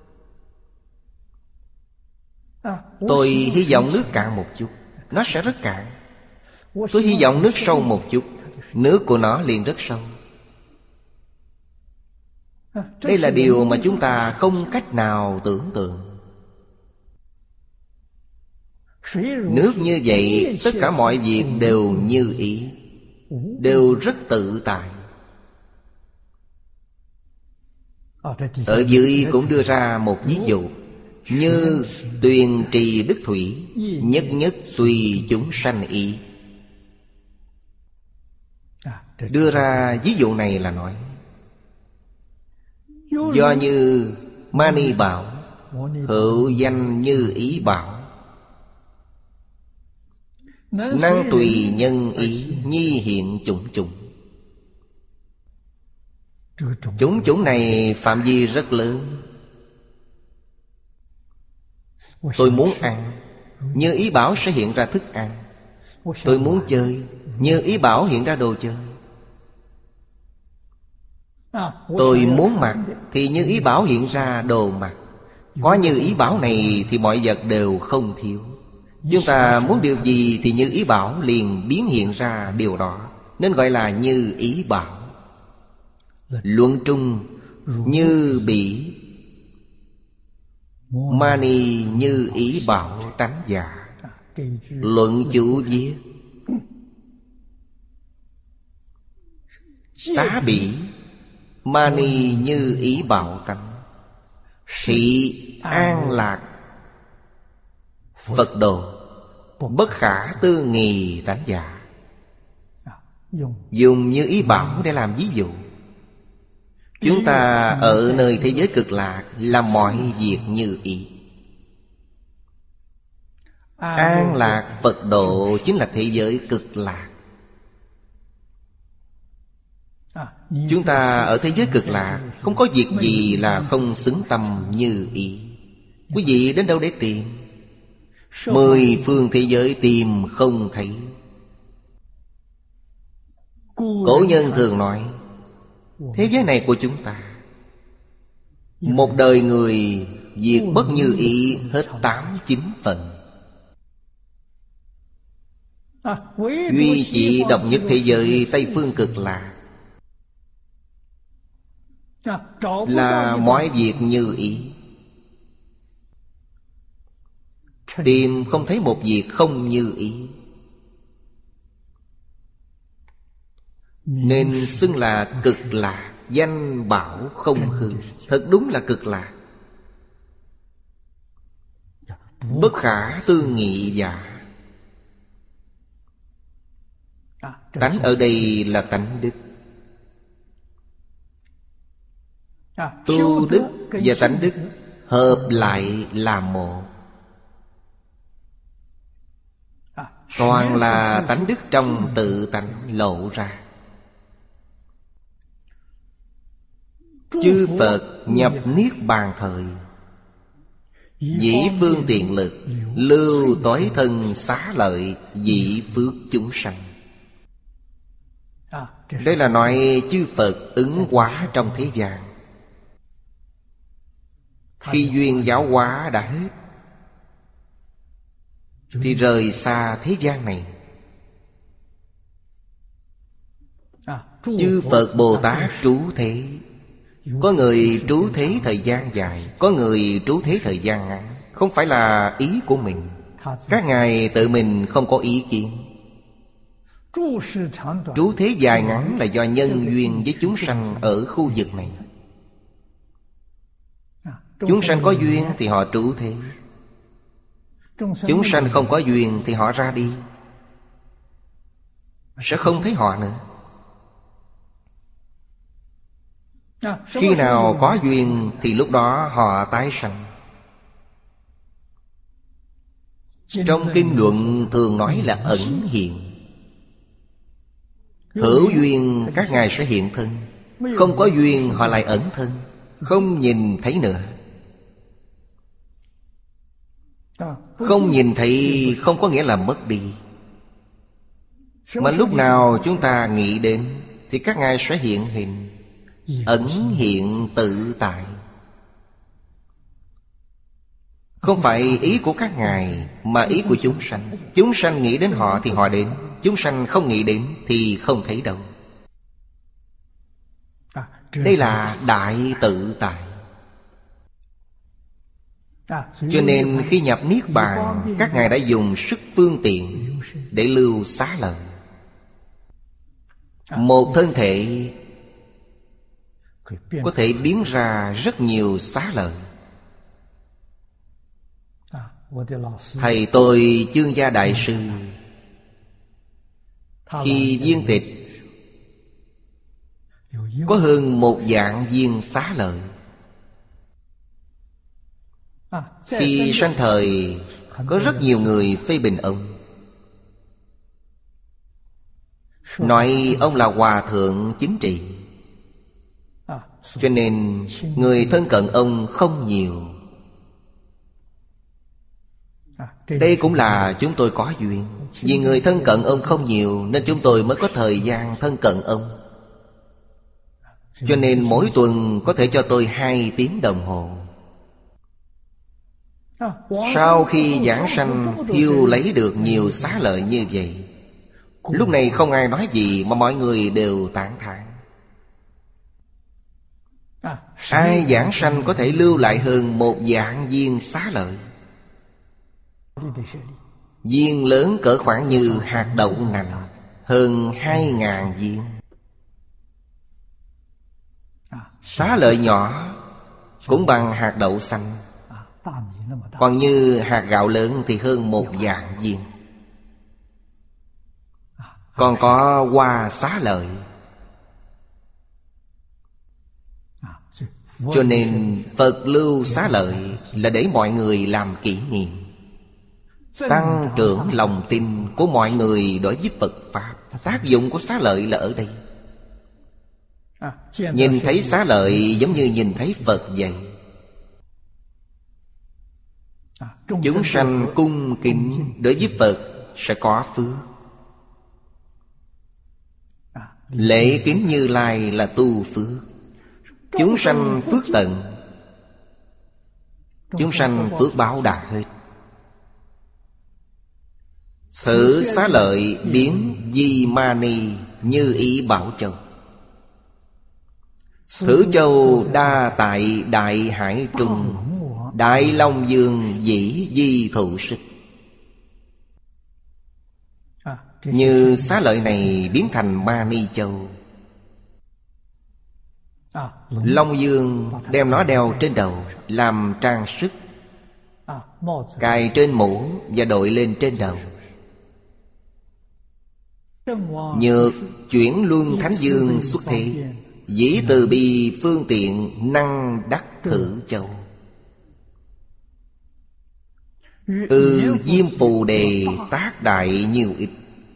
Tôi hy vọng nước cạn một chút, nó sẽ rất cạn. Tôi hy vọng nước sâu một chút, nước của nó liền rất sâu. Đây là điều mà chúng ta không cách nào tưởng tượng. Nước như vậy, tất cả mọi việc đều như ý, đều rất tự tại. Ở dưới cũng đưa ra một ví dụ: như tuyền trì đức thủy, nhất nhất tùy chúng sanh ý. Đưa ra ví dụ này là nói, do như Mani bảo, hữu danh như ý bảo, năng tùy nhân ý, nhi hiện chủng chủng. Chủng chủng này phạm vi rất lớn. Tôi muốn ăn, như ý bảo sẽ hiện ra thức ăn. Tôi muốn chơi, như ý bảo hiện ra đồ chơi. Tôi muốn mặc, thì như ý bảo hiện ra đồ mặc. Có như ý bảo này thì mọi vật đều không thiếu. Chúng ta muốn điều gì thì như ý bảo liền biến hiện ra điều đó, nên gọi là như ý bảo. Luận trung như bỉ, Mani như ý bảo tánh giả. Luận chủ viết, tá bỉ, Mani như ý bảo tánh, thị an lạc Phật độ, bất khả tư nghì tánh giả. Dùng như ý bảo để làm ví dụ. Chúng ta ở nơi thế giới cực lạc làm mọi việc như ý. An lạc Phật độ chính là thế giới cực lạc. Chúng ta ở thế giới cực lạc không có việc gì là không xứng tâm như ý. Quý vị đến đâu để tìm? Mười phương thế giới tìm không thấy. Cổ nhân thường nói, thế giới này của chúng ta, một đời người việc bất như ý hết tám chín phần. Duy chỉ độc nhất thế giới Tây phương cực lạc là mọi việc như ý. Tìm không thấy một việc không như ý, nên xưng là cực lạc, danh bảo không hư. Thật đúng là cực lạc. Bất khả tư nghị giả. Tánh ở đây là tánh đức. Tu đức và tánh đức hợp lại là một. Toàn là tánh đức trong tự tánh lộ ra. Chư Phật nhập niết bàn thời, dĩ phương tiện lực, lưu tối thân xá lợi, dĩ phước chúng sanh. Đây là nói chư Phật ứng hóa trong thế gian. Khi duyên giáo hóa đã hết thì rời xa thế gian này. Chư Phật Bồ Tát trú thế. Có người trú thế thời gian dài, có người trú thế thời gian ngắn. Không phải là ý của mình. Các ngài tự mình không có ý kiến. Trú thế dài ngắn là do nhân duyên với chúng sanh ở khu vực này. Chúng sanh có duyên thì họ trú thế. Chúng sanh không có duyên thì họ ra đi, sẽ không thấy họ nữa. Khi nào có duyên thì lúc đó họ tái sanh. Trong kinh luận thường nói là ẩn hiện. Hữu duyên các ngài sẽ hiện thân, Không có duyên họ lại ẩn thân, không nhìn thấy nữa. Không nhìn thấy không có nghĩa là mất đi. Mà lúc nào chúng ta nghĩ đến thì các ngài sẽ hiện hình, ẩn hiện tự tại. Không phải ý của các ngài, mà ý của chúng sanh. Chúng sanh nghĩ đến họ thì họ đến, chúng sanh không nghĩ đến thì không thấy đâu. Đây là đại tự tại. Cho nên khi nhập Niết Bàn, các ngài đã dùng sức phương tiện để lưu xá lợi. Một thân thể có thể biến ra rất nhiều xá lợi. Thầy tôi Chương Gia Đại Sư khi viên tịch có hơn một vạn viên xá lợi. Khi sanh thời có rất nhiều người phê bình ông, nói ông là hòa thượng chính trị, cho nên người thân cận ông không nhiều. Đây cũng là chúng tôi có duyên. Vì người thân cận ông không nhiều nên chúng tôi mới có thời gian thân cận ông. Cho nên mỗi tuần có thể cho tôi hai tiếng đồng hồ. Sau khi giảng sanh thiêu lấy được nhiều xá lợi như vậy, lúc này không ai nói gì mà mọi người đều tán thán. Ai giảng sanh có thể lưu lại hơn một vạn viên xá lợi. Viên lớn cỡ khoảng như hạt đậu nành, hơn hai ngàn viên. Xá lợi nhỏ cũng bằng hạt đậu xanh, còn như hạt gạo lớn thì hơn một vạn viên. Còn có hoa xá lợi. Cho nên Phật lưu xá lợi là để mọi người làm kỷ niệm, tăng trưởng lòng tin của mọi người đối với Phật Pháp. Tác dụng của xá lợi là ở đây. Nhìn thấy xá lợi giống như nhìn thấy Phật vậy. Chúng sanh cung kính đối với Phật sẽ có phước. Lễ kính Như Lai là tu phước. Chúng sanh phước tận, chúng sanh phước báo đã hết. Thử xá lợi biến Di Ma Ni như ý Bảo Châu. Thử châu đa tại đại hải trung, Đại Long Dương dĩ di thụ sức. Như xá lợi này biến thành Ma Ni Châu. Long Dương đem nó đeo trên đầu làm trang sức, cài trên mũ và đội lên trên đầu. Nhược chuyển luân Thánh Dương xuất thế, dĩ từ bi phương tiện năng đắc Thử châu. Ừ Diêm Phù Đề tác đại nhiều ít.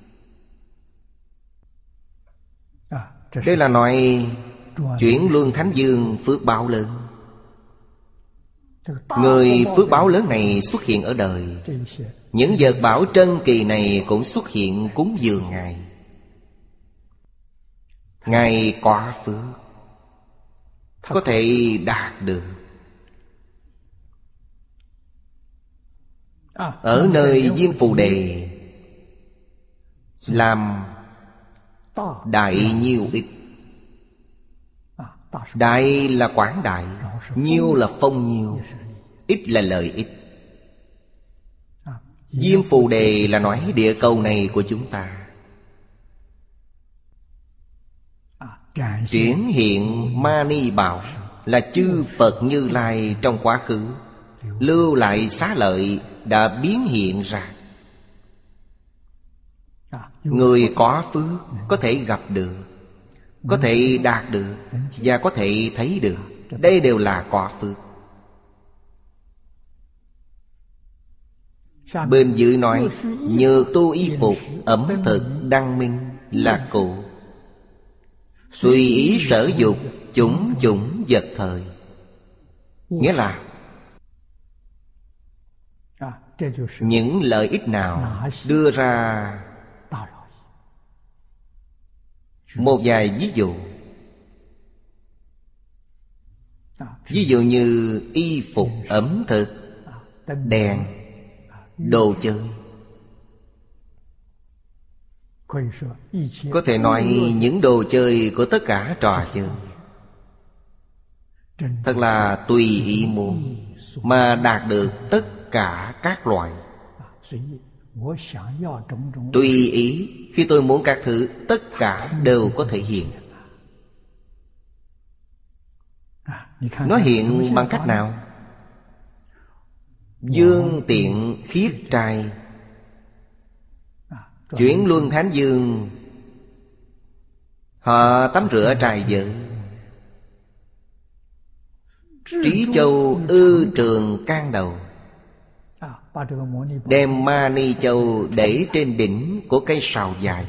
Đây là nói chuyển luân Thánh Dương phước báo lớn. Người phước báo lớn này xuất hiện ở đời. Những vật bảo trân kỳ này cũng xuất hiện cúng dường Ngài. Ngài có phước, có thể đạt được. Ở nơi Diêm Phù Đề làm đại nhiêu ít. Đại là quảng đại, nhiêu là phong nhiêu, ít là lợi ích. Diêm Phù Đề là nói địa cầu này của chúng ta. Triển hiện Ma Ni Bảo là chư Phật Như Lai trong quá khứ lưu lại xá lợi đã biến hiện ra. Người có phước có thể gặp được, có thể đạt được và có thể thấy được. Đây đều là có phước. Bên dưới nói nhược tu y phục, ẩm thực đăng minh là cụ. Tùy ý sở dục, chủng chủng vật thời. Nghĩa là những lợi ích nào đưa ra. Một vài ví dụ. Ví dụ như y phục, ẩm thực, đèn, đồ chơi. Có thể nói những đồ chơi của tất cả trò chơi. Thật là tùy ý muốn mà đạt được tất cả các loại. Tùy ý, khi tôi muốn các thứ, tất cả đều có thể hiện. Nó hiện bằng cách nào? Dương tiện khiết trai. Chuyển luân thánh dương, họ tắm rửa trai vợ. Trí châu ư trường can đầu, đem ma ni châu để trên đỉnh của cây sào dài.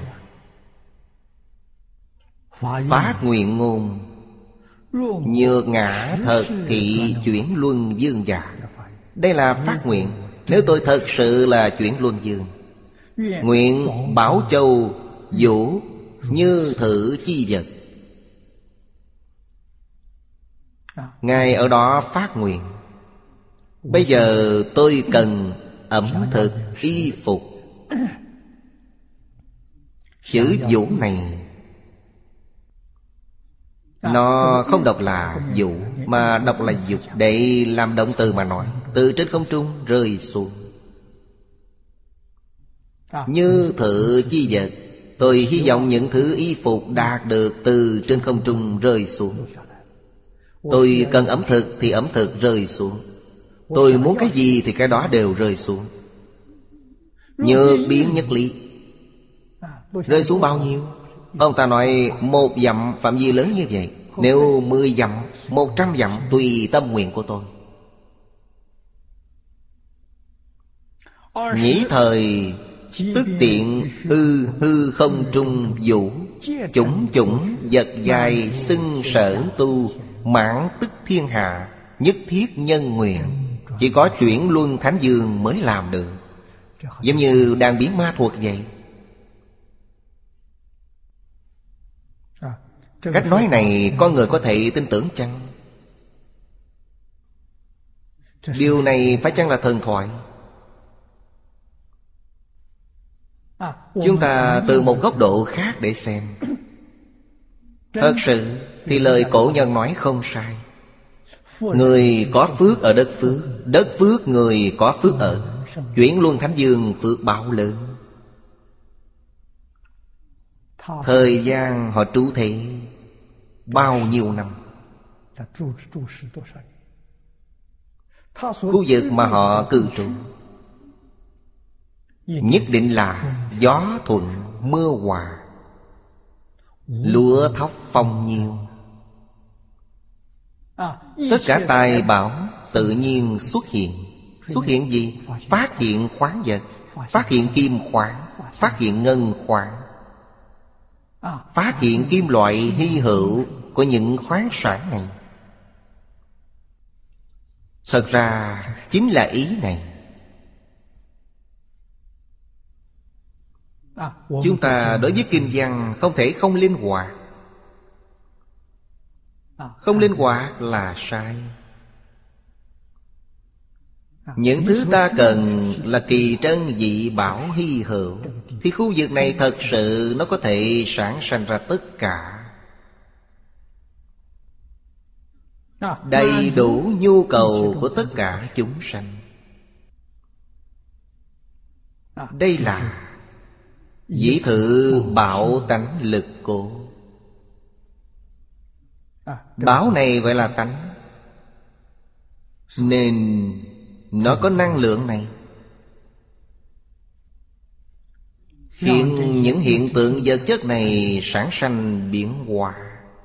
Phát nguyện ngôn, nhược ngã thật thị chuyển luân dương giả. Đây là phát nguyện. Nếu tôi thật sự là chuyển luân dương, nguyện bảo châu vũ như thử chi vật. Ngài ở đó phát nguyện. Bây giờ tôi cần ẩm thực, y phục. Chữ vũ này nó không đọc là vũ, mà đọc là dục, để làm động từ mà nói. Từ trên không trung rơi xuống. Như thử chi vật. Tôi hy vọng những thứ y phục đạt được từ trên không trung rơi xuống. Tôi cần ẩm thực thì ẩm thực rơi xuống. Tôi muốn cái gì thì cái đó đều rơi xuống. Nhược biến nhất lý. Rơi xuống bao nhiêu? Ông ta nói một dặm phạm vi lớn như vậy. Nếu mười dặm, một trăm dặm, tùy tâm nguyện của tôi. Nhĩ thời tức tiện hư hư không trung vũ. Chủng chủng vật dài xưng sở tu. Mãn tức thiên hạ, nhất thiết nhân nguyện. Chỉ có chuyển luân thánh dương mới làm được. Giống như đang biến ma thuật vậy. Cách nói này con người có thể tin tưởng chăng? Điều này phải chăng là thần thoại? Chúng ta từ một góc độ khác để xem. Thật sự thì lời cổ nhân nói không sai. Người có phước ở đất phước, đất phước người có phước ở. Chuyển luân thánh dương phước báo lớn. Thời gian họ trú thế bao nhiêu năm. Khu vực mà họ cư trú nhất định là gió thuận mưa hòa, lúa thóc phong nhiêu. Tất cả tài bảo tự nhiên xuất hiện. Xuất hiện gì? Phát hiện khoáng vật, phát hiện kim khoáng, phát hiện ngân khoáng, phát hiện kim loại hy hữu của những khoáng sản này. Thật ra chính là ý này. Chúng ta đối với kinh văn không thể không linh hoạt. Không linh hoạt là sai. Những thứ ta cần là kỳ trân dị bảo hy hữu, thì khu vực này thật sự nó có thể sản sanh ra tất cả, đầy đủ nhu cầu của tất cả chúng sanh. Đây là dĩ thử bảo tánh lực cố. Bảo này gọi là tánh, nên nó có năng lượng này, khiến những hiện tượng vật chất này sản sanh biến hóa,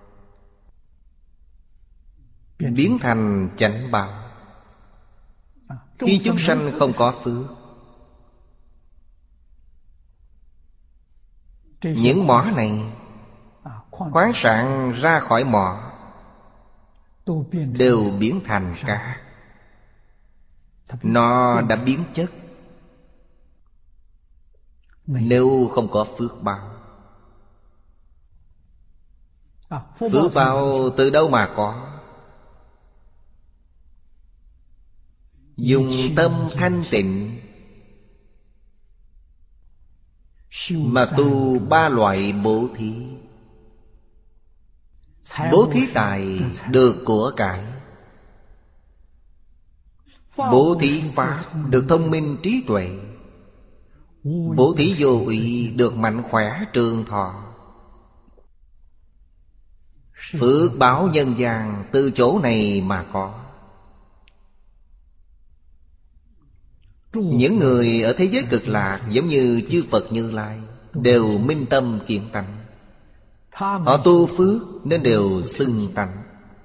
biến thành chánh bảo. Khi chúng sanh không có phước, những mỏ này khoáng sản ra khỏi mỏ đều biến thành cát. Nó đã biến chất. Nếu không có phước báo, phước báo từ đâu mà có? Dùng tâm thanh tịnh mà tu ba loại bố thí. Bố thí tài được của cải, bố thí pháp được thông minh trí tuệ, bố thí vô ủy được mạnh khỏe trường thọ. Phước báo nhân gian từ chỗ này mà có. Những người ở thế giới cực lạc giống như chư Phật Như Lai đều minh tâm kiến tánh. Họ tu phước nên đều xưng tánh.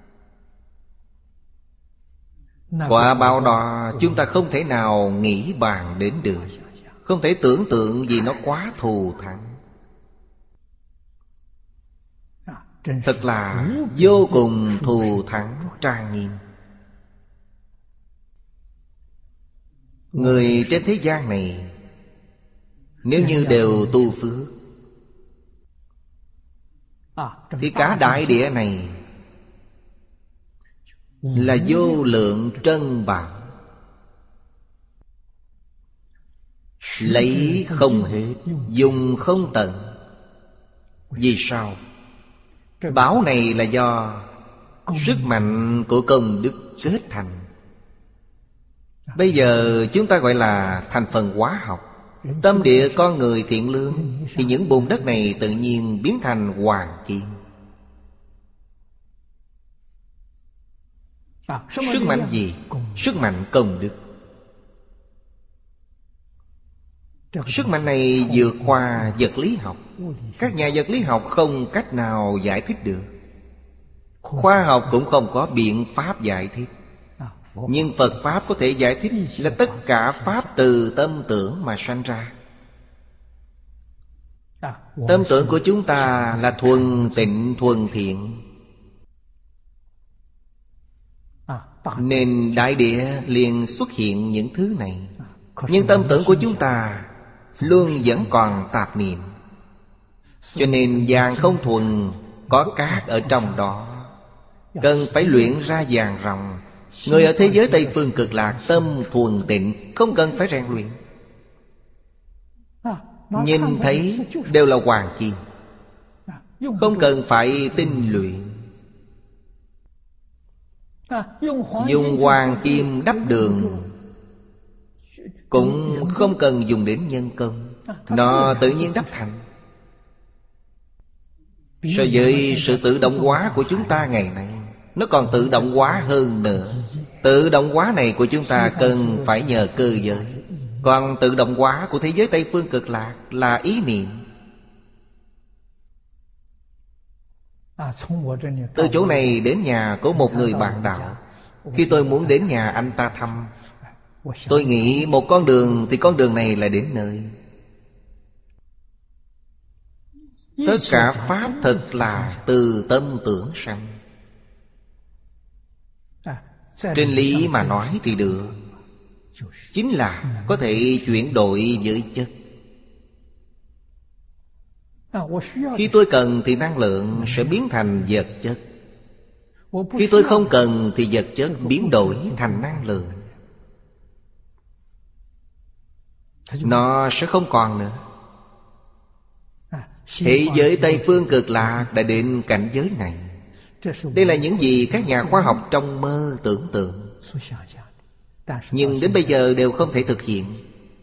Quả báo đó chúng ta không thể nào nghĩ bàn đến được, không thể tưởng tượng vì nó quá thù thắng. Thật là vô cùng thù thắng trang nghiêm. Người trên thế gian này nếu như đều tu phước thì cả đại địa này là vô lượng trân bảo, lấy không hết, dùng không tận. Vì sao? Bảo này là do sức mạnh của công đức kết thành. Bây giờ chúng ta gọi là thành phần hóa học. Tâm địa con người thiện lương thì những bùn đất này tự nhiên biến thành hoàng kim. Sức mạnh gì? Sức mạnh công đức. Sức mạnh này vượt qua vật lý học. Các nhà vật lý học không cách nào giải thích được. Khoa học cũng không có biện pháp giải thích. Nhưng Phật Pháp có thể giải thích là tất cả Pháp từ tâm tưởng mà sanh ra. Tâm tưởng của chúng ta là thuần tịnh thuần thiện, nên đại địa liền xuất hiện những thứ này. Nhưng tâm tưởng của chúng ta luôn vẫn còn tạp niệm, cho nên vàng không thuần, có cát ở trong đó, cần phải luyện ra vàng ròng. Người ở thế giới Tây Phương Cực Lạc tâm thuần tịnh, không cần phải rèn luyện. Nhìn thấy đều là hoàng kim, không cần phải tinh luyện. Dùng hoàng kim đắp đường cũng không cần dùng đến nhân công, nó tự nhiên đắp thành. So với sự tự động hóa của chúng ta ngày nay, nó còn tự động hóa hơn nữa. Tự động hóa này của chúng ta cần phải nhờ cơ giới. Còn tự động hóa của thế giới Tây Phương Cực Lạc là ý niệm. Từ chỗ này đến nhà của một người bạn đạo, khi tôi muốn đến nhà anh ta thăm, tôi nghĩ một con đường thì con đường này là đến nơi. Tất cả Pháp thật là từ tâm tưởng sanh. Trên lý mà nói thì được, chính là có thể chuyển đổi với chất. Khi tôi cần thì năng lượng sẽ biến thành vật chất. Khi tôi không cần thì vật chất biến đổi thành năng lượng. Nó sẽ không còn nữa. Thế giới Tây Phương Cực Lạc đã đến cảnh giới này. Đây là những gì các nhà khoa học trong mơ tưởng tượng, nhưng đến bây giờ đều không thể thực hiện.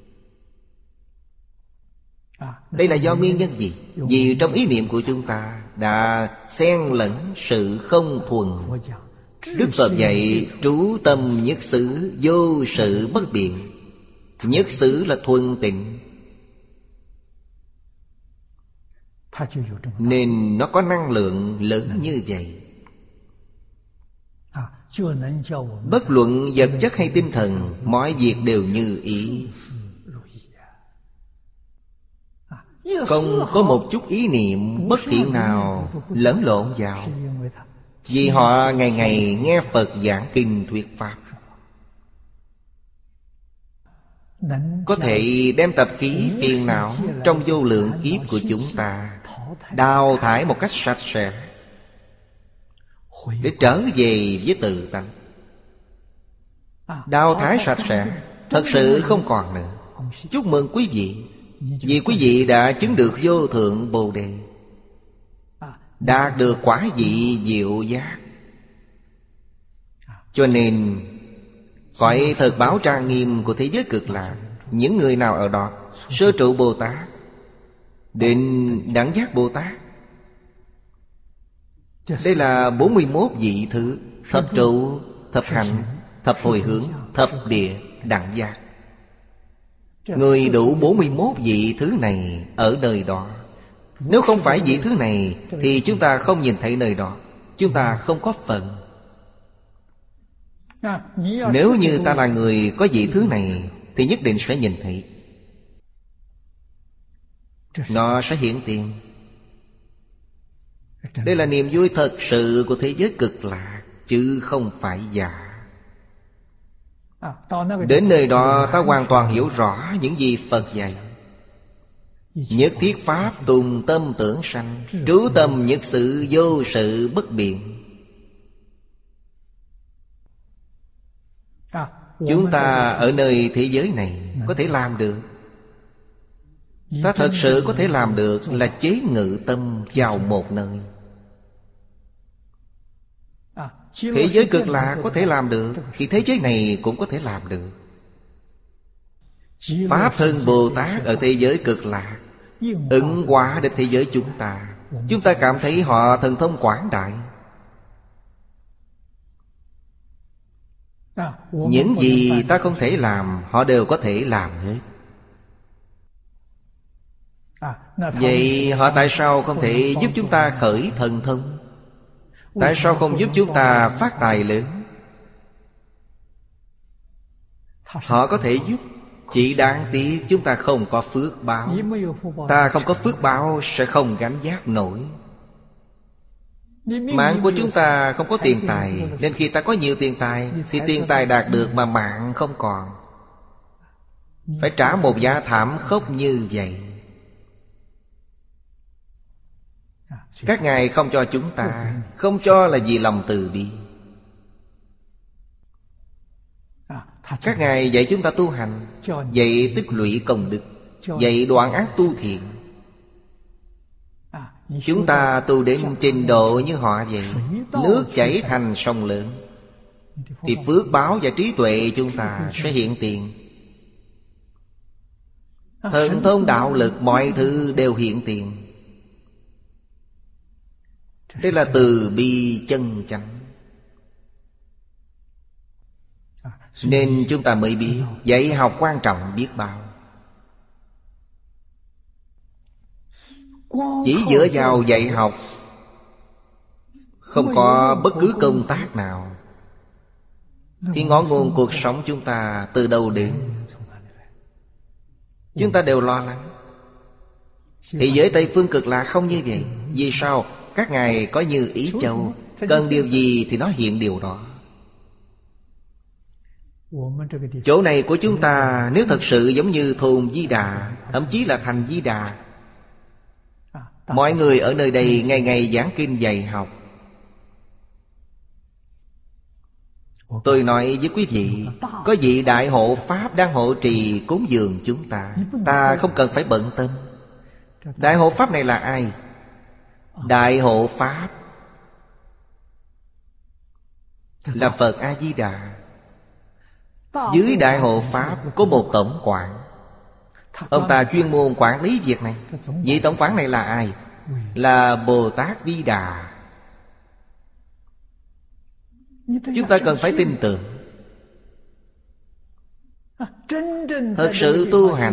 Đây là do nguyên nhân gì? Vì trong ý niệm của chúng ta đã xen lẫn sự không thuần. Đức Phật dạy trú tâm nhất xứ, vô sự bất biện. Nhất xứ là thuần tịnh, nên nó có năng lượng lớn như vậy. Bất luận vật chất hay tinh thần, mọi việc đều như ý. không có một chút ý niệm bất thiện nào lẫn lộn vào. Vì họ ngày ngày nghe Phật giảng kinh thuyết pháp, có thể đem tập khí phiền não trong vô lượng kiếp của chúng ta đào thải một cách sạch sẽ, để trở về với tự tánh. Đào thải sạch sẽ, thật sự không còn nữa. Chúc mừng quý vị, vì quý vị đã chứng được vô thượng Bồ Đề, đạt được quả vị diệu giác. Cho nên cõi thật báo trang nghiêm của thế giới Cực Lạc, những người nào ở đó, Sơ trụ Bồ Tát, Định Đẳng Giác Bồ Tát, đây là bốn mươi mốt vị thứ: thập trụ, thập hạnh, thập hồi hướng, thập địa, đẳng giác. Người đủ bốn mươi mốt vị thứ này ở nơi đó. Nếu không phải vị thứ này thì chúng ta không nhìn thấy nơi đó, chúng ta không có phần. Nếu như ta là người có vị thứ này thì nhất định sẽ nhìn thấy. Nó sẽ hiển tiền. Đây là niềm vui thật sự của thế giới Cực Lạc, chứ không phải giả. Đến nơi đó ta hoàn toàn hiểu rõ những gì Phật dạy. Nhất thiết pháp tùng tâm tưởng sanh, trú tâm nhất sự vô sự bất biện. Chúng ta ở nơi thế giới này có thể làm được. Ta thật sự có thể làm được là chế ngự tâm vào một nơi. Thế giới Cực Lạc có thể làm được thì thế giới này cũng có thể làm được. Pháp thân Bồ Tát ở thế giới Cực Lạc ứng hóa đến thế giới chúng ta, chúng ta cảm thấy họ thần thông quảng đại. Những gì ta không thể làm, họ đều có thể làm hết. Vậy họ tại sao không thể giúp chúng ta khởi thần thông? Tại sao không giúp chúng ta phát tài lớn? Họ có thể giúp, chỉ đáng tiếc chúng ta không có phước báo. Ta không có phước báo sẽ không gánh vác nổi. Mạng của chúng ta không có tiền tài, nên khi ta có nhiều tiền tài thì tiền tài đạt được mà mạng không còn, phải trả một giá thảm khốc như vậy. Các ngài không cho chúng ta, không cho là vì lòng từ bi. Các ngài dạy chúng ta tu hành, dạy tích lũy công đức, dạy đoạn ác tu thiện. Chúng ta tu đến trình độ như họ vậy, nước chảy thành sông lớn, thì phước báo và trí tuệ chúng ta sẽ hiện tiền. Thần thông đạo lực mọi thứ đều hiện tiền. Đây là từ bi chân chánh. Nên chúng ta mới biết dạy học quan trọng biết bao. Chỉ dựa vào dạy học, không có bất cứ công tác nào, thì ngõ nguồn cuộc sống chúng ta từ đâu đến? Chúng ta đều lo lắng. Thì giới Tây Phương Cực Lạc không như vậy. Vì sao? Các ngài có như ý châu, cần điều gì thì nó hiện điều đó. Chỗ này của chúng ta nếu thật sự giống như thôn Di Đà, thậm chí là thành Di Đà, mọi người ở nơi đây ngày ngày giảng kinh dạy học. Tôi nói với quý vị, có vị đại hộ Pháp đang hộ trì cúng dường chúng ta, ta không cần phải bận tâm. Đại hộ Pháp này là ai? Đại hộ Pháp là Phật A-di-đà. Dưới Đại hộ Pháp có một tổng quản, ông ta chuyên môn quản lý việc này. Vị tổng quản này là ai? Là Bồ Tát Vi Đà. Chúng ta cần phải tin tưởng. Thật sự tu hành,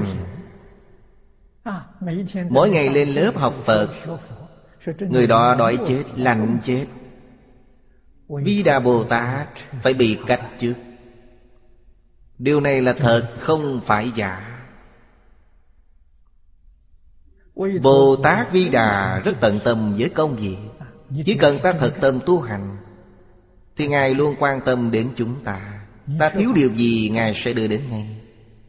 mỗi ngày lên lớp học Phật, người đó đói chết, lạnh chết. Vi Đà Bồ Tát phải bị cách trước. Điều này là thật, không phải giả. Bồ Tát Vi Đà rất tận tâm với công việc. Chỉ cần ta thật tâm tu hành thì Ngài luôn quan tâm đến chúng ta. Ta thiếu điều gì Ngài sẽ đưa đến ngay.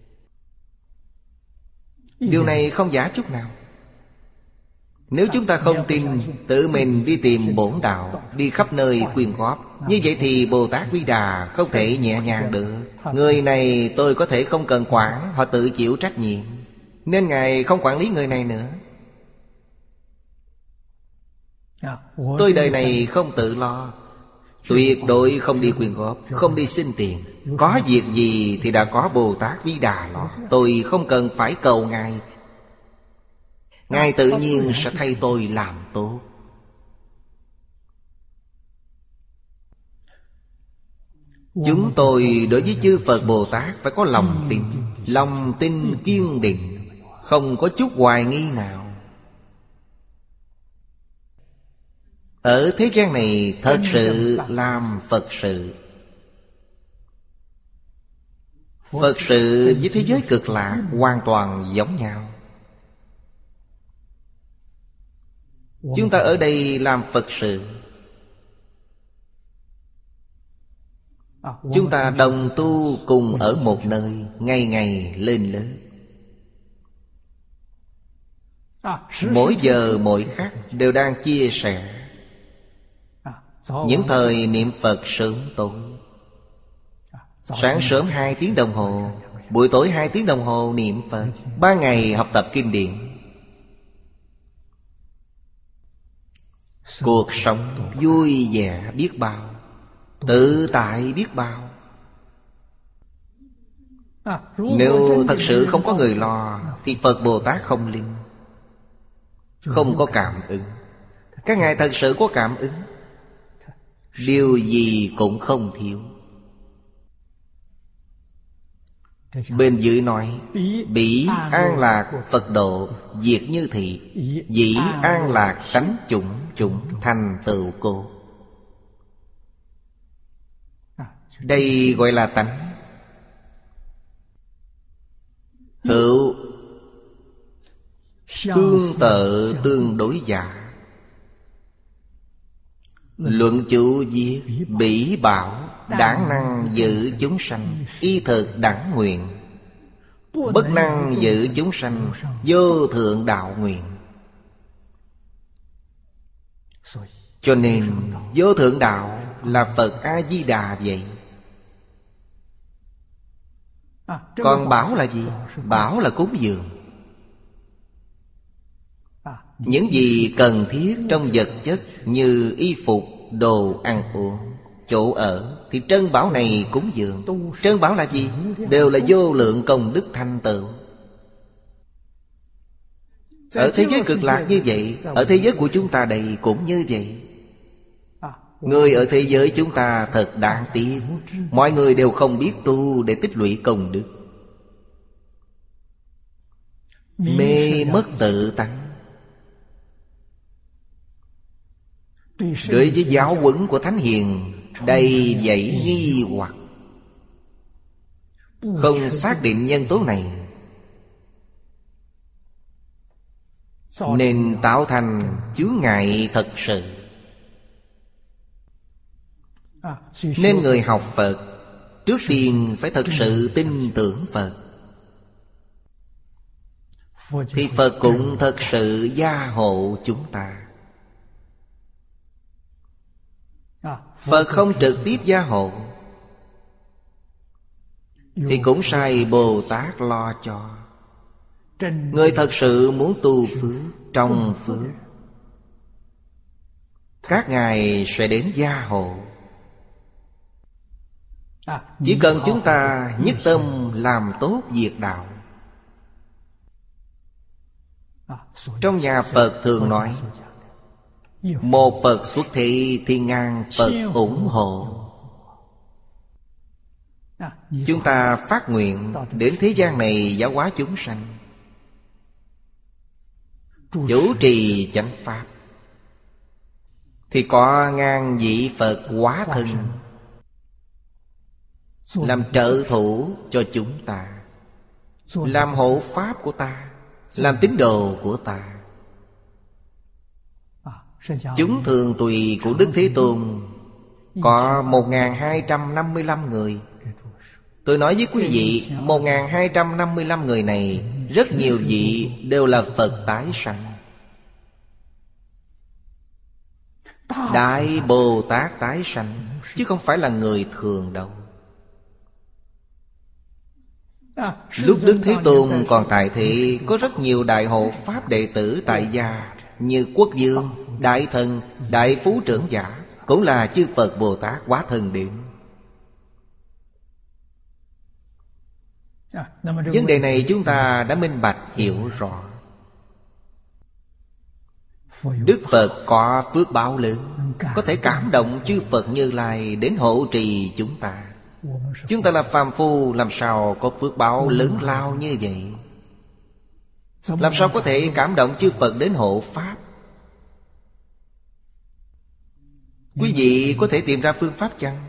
Điều này không giả chút nào. Nếu chúng ta không tin, tự mình đi tìm bổn đạo, đi khắp nơi quyên góp, như vậy thì Bồ Tát Vi Đà không thể nhẹ nhàng được. Người này tôi có thể không cần quản, họ tự chịu trách nhiệm, nên Ngài không quản lý người này nữa. Tôi đời này không tự lo, tuyệt đối không đi quyên góp, không đi xin tiền. Có việc gì thì đã có Bồ Tát Vi Đà lo. Tôi không cần phải cầu Ngài, Ngài tự nhiên sẽ thay tôi làm tốt. Chúng tôi đối với chư Phật Bồ Tát phải có lòng tin. Lòng tin kiên định, không có chút hoài nghi nào. Ở thế gian này thật sự làm Phật sự. Phật sự với thế giới cực lạc hoàn toàn giống nhau. Chúng ta ở đây làm Phật sự, chúng ta đồng tu cùng ở một nơi, ngày ngày lên lớp. Mỗi giờ mỗi khắc đều đang chia sẻ. Những thời niệm Phật sớm tối, sáng sớm hai tiếng đồng hồ, buổi tối hai tiếng đồng hồ niệm Phật, ban ngày học tập kinh điển. Cuộc sống vui vẻ biết bao, tự tại biết bao. Nếu thật sự không có người lo thì Phật Bồ Tát không linh, không có cảm ứng. Các ngài thật sự có cảm ứng, điều gì cũng không thiếu. Bên dưới nói: bỉ an lạc Phật độ, diệt như thị. Dĩ an lạc tánh chủng, chủng thành tựu cô. Đây gọi là tánh. Hữu tương tự tương đối giả. Luận chủ viết: bỉ bảo đảng năng giữ chúng sanh, y thực đẳng nguyện. Bất năng giữ chúng sanh, vô thượng đạo nguyện. Cho nên vô thượng đạo là Phật A-di-đà vậy. Còn bảo là gì? Bảo là cúng dường. Những gì cần thiết trong vật chất như y phục, đồ ăn uống, chỗ ở, thì trân bảo này cúng dường. Trân bảo là gì? Đều là vô lượng công đức thành tựu. Ở thế giới cực lạc như vậy, ở thế giới của chúng ta đây cũng như vậy. Người ở thế giới chúng ta thật đáng tiếc, mọi người đều không biết tu để tích lũy công đức, mê mất tự tánh. Đối với giáo huấn của Thánh Hiền đầy dẫy nghi hoặc, không xác định nhân tố này, nên tạo thành chướng ngại thật sự. Nên người học Phật trước tiên phải thật sự tin tưởng Phật, thì Phật cũng thật sự gia hộ chúng ta. Phật không trực tiếp gia hộ thì cũng sai Bồ Tát lo cho. Người thật sự muốn tu phước, trong phước, các ngài sẽ đến gia hộ. Chỉ cần chúng ta nhất tâm làm tốt việc đạo. Trong nhà Phật thường nói: một Phật xuất thị thì ngàn Phật ủng hộ. Chúng ta phát nguyện đến thế gian này giáo hóa chúng sanh, chủ trì chánh pháp, thì có ngàn vị Phật hóa thân làm trợ thủ cho chúng ta, làm hộ pháp của ta, làm tín đồ của ta. Chúng thường tùy của Đức Thế Tôn có một nghìn hai trăm năm mươi lăm người. Tôi nói với quý vị, một nghìn hai trăm năm mươi lăm người này, rất nhiều vị đều là Phật tái sanh. Đại Bồ Tát tái sanh, chứ không phải là người thường đâu. Lúc Đức Thế Tôn còn tại thế, có rất nhiều đại hộ Pháp đệ tử tại gia, như Quốc Dương, Đại Thần, Đại Phú Trưởng Giả, cũng là chư Phật Bồ Tát hóa thân đến. Vấn đề này chúng ta đã minh bạch hiểu rõ. Đức Phật có phước báo lớn, có thể cảm động chư Phật Như Lai đến hộ trì chúng ta. Chúng ta là phàm phu, làm sao có phước báo lớn lao như vậy? Làm sao có thể cảm động chư Phật đến hộ Pháp? Quý vị có thể tìm ra phương pháp chăng?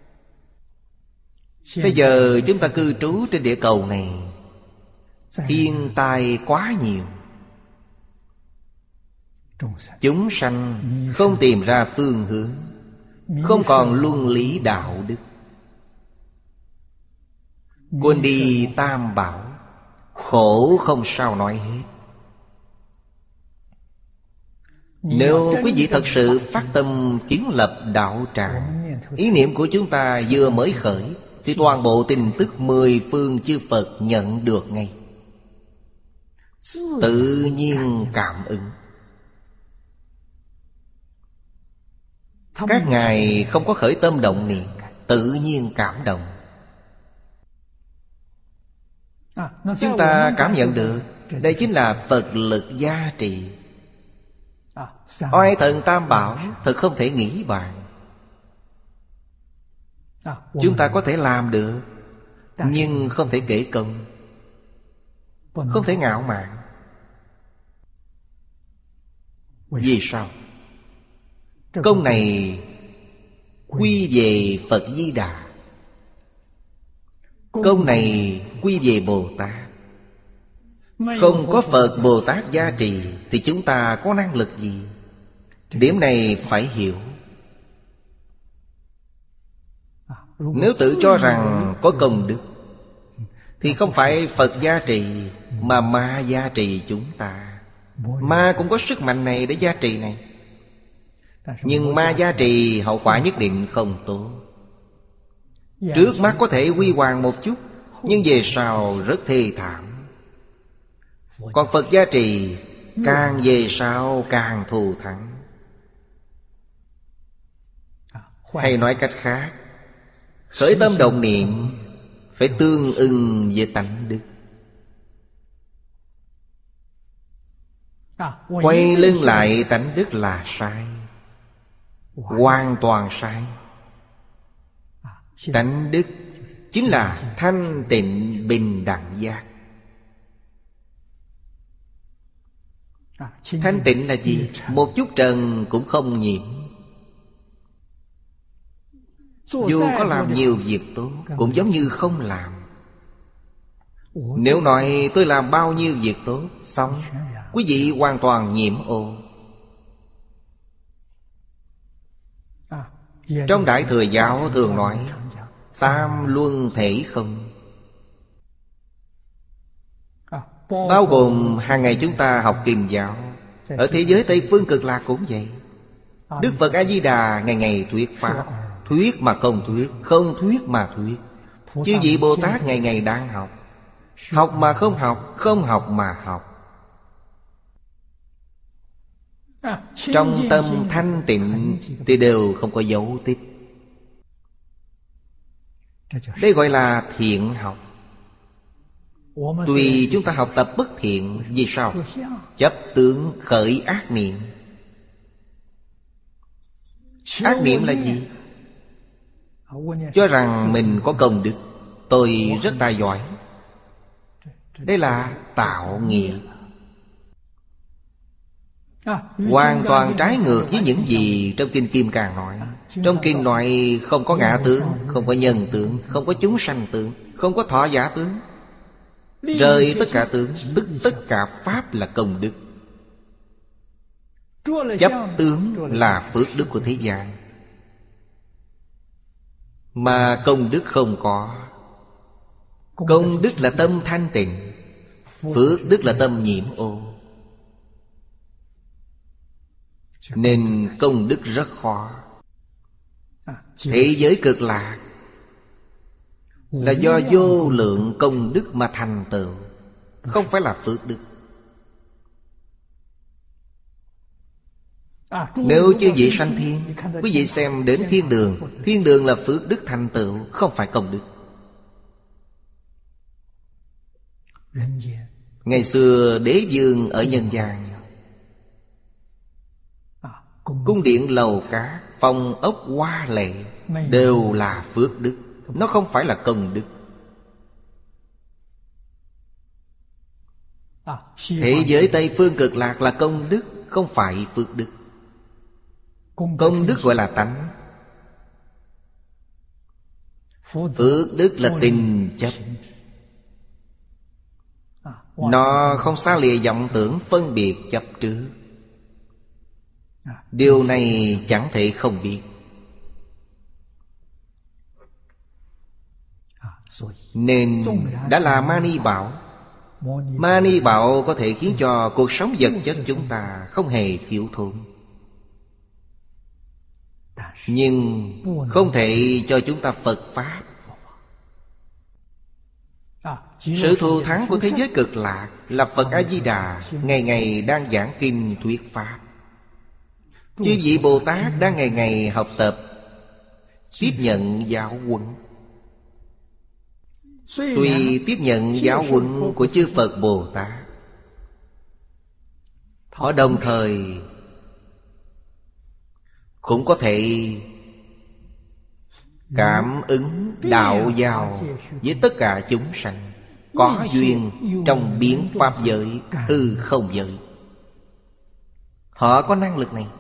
Bây giờ chúng ta cư trú trên địa cầu này, thiên tai quá nhiều. Chúng sanh không tìm ra phương hướng, không còn luân lý đạo đức, quên đi tam bảo, khổ không sao nói hết. Nếu quý vị thật sự phát tâm kiến lập đạo tràng, ý niệm của chúng ta vừa mới khởi, thì toàn bộ tin tức mười phương chư Phật nhận được ngay, tự nhiên cảm ứng. Các ngài không có khởi tâm động niệm, tự nhiên cảm động. Chúng ta cảm nhận được, đây chính là Phật lực gia trì. Oai thần tam bảo thật không thể nghĩ bàn. Chúng ta có thể làm được, nhưng không thể kể công, không thể ngạo mạn. Vì sao? Công này quy về Phật Di Đà, công này quy về Bồ Tát. Không có Phật Bồ Tát gia trì thì chúng ta có năng lực gì? Điểm này phải hiểu. Nếu tự cho rằng có công đức, thì không phải Phật gia trì, mà ma gia trì chúng ta. Ma cũng có sức mạnh này để gia trì này, nhưng ma gia trì hậu quả nhất định không tốt. Trước mắt có thể huy hoàng một chút, nhưng về sau rất thê thảm. Còn Phật gia trì, càng về sau càng thù thắng. Hay nói cách khác, khởi tâm động niệm phải tương ưng với tánh đức. Quay lưng lại tánh đức là sai, hoàn toàn sai. Tánh đức chính là thanh tịnh bình đẳng giác. Thanh tịnh là gì? Một chút trần cũng không nhiễm. Dù có làm nhiều việc tốt, cũng giống như không làm. Nếu nói tôi làm bao nhiêu việc tốt, xong, quý vị hoàn toàn nhiễm ô. Trong Đại Thừa Giáo thường nói tam luân thể không, bao gồm hàng ngày chúng ta học kinh giáo. Ở thế giới Tây Phương Cực Lạc cũng vậy. Đức Phật A-di-đà ngày ngày thuyết pháp, thuyết mà không thuyết, không thuyết mà thuyết. Chư vị Bồ Tát ngày ngày đang học, học mà không học, không học mà học. Trong tâm thanh tịnh thì đều không có dấu tích. Đây gọi là thiện học. Tuy chúng ta học tập bất thiện, vì sao? Chấp tướng khởi ác niệm. Ác niệm là gì? Cho rằng mình có công đức, tôi rất tài giỏi. Đây là tạo nghiệp, hoàn toàn trái ngược với những gì trong Kinh Kim Cang nói. Trong Kinh nói không có ngã tướng, không có nhân tướng, không có chúng sanh tướng, không có thọ giả tướng. Rời tất cả tướng, tức tất cả pháp là công đức. Chấp tướng là phước đức của thế gian, mà công đức không có. Công đức là tâm thanh tịnh, phước đức là tâm nhiễm ô. Nên công đức rất khó. Thế giới cực lạc là do vô lượng công đức mà thành tựu, không phải là phước đức. Nếu chư vị sanh thiên, quý vị xem đến thiên đường. Thiên đường là phước đức thành tựu, không phải công đức. Ngày xưa đế vương ở nhân gian, cung điện lầu cát, phòng ốc hoa lệ đều là phước đức, nó không phải là công đức. Thế giới Tây Phương Cực Lạc là công đức, không phải phước đức. Công đức gọi là tánh, phước đức là tình chấp. Nó không xa lìa vọng tưởng phân biệt chấp trước. Điều này chẳng thể không biết. Nên đã là Mani Bảo. Mani Bảo có thể khiến cho cuộc sống vật chất chúng ta không hề thiếu thốn, nhưng không thể cho chúng ta Phật Pháp. Sự thù thắng của thế giới cực lạc là Phật A-di-đà ngày ngày đang giảng kinh thuyết Pháp. Chư vị Bồ Tát đang ngày ngày học tập, tiếp nhận giáo huấn. Tuy tiếp nhận giáo huấn của chư Phật Bồ Tát, họ đồng thời cũng có thể cảm ứng đạo giao với tất cả chúng sanh, có duyên trong biến pháp giới, hư không giới. Họ có năng lực này.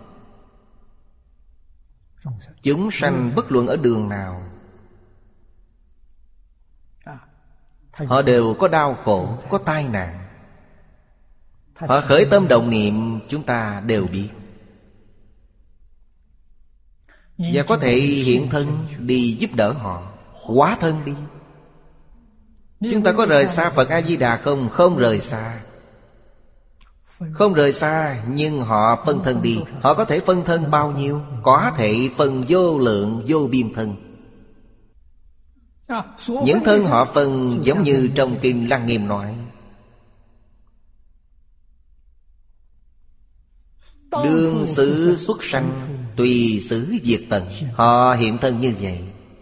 Chúng sanh bất luận ở đường nào, họ đều có đau khổ, có tai nạn. Họ khởi tâm động niệm, chúng ta đều biết, và có thể hiện thân đi giúp đỡ họ, hóa thân đi. Chúng ta có rời xa Phật A-di-đà không? Không rời xa. Không rời xa, nhưng họ phân thân đi. Họ có thể phân thân bao nhiêu? Có thể phân vô lượng vô biên thân. Những thân họ phân giống như trong Kinh Lăng Nghiêm nói: đương xứ xuất sanh, tùy xứ diệt tận. Họ hiện thân như vậy.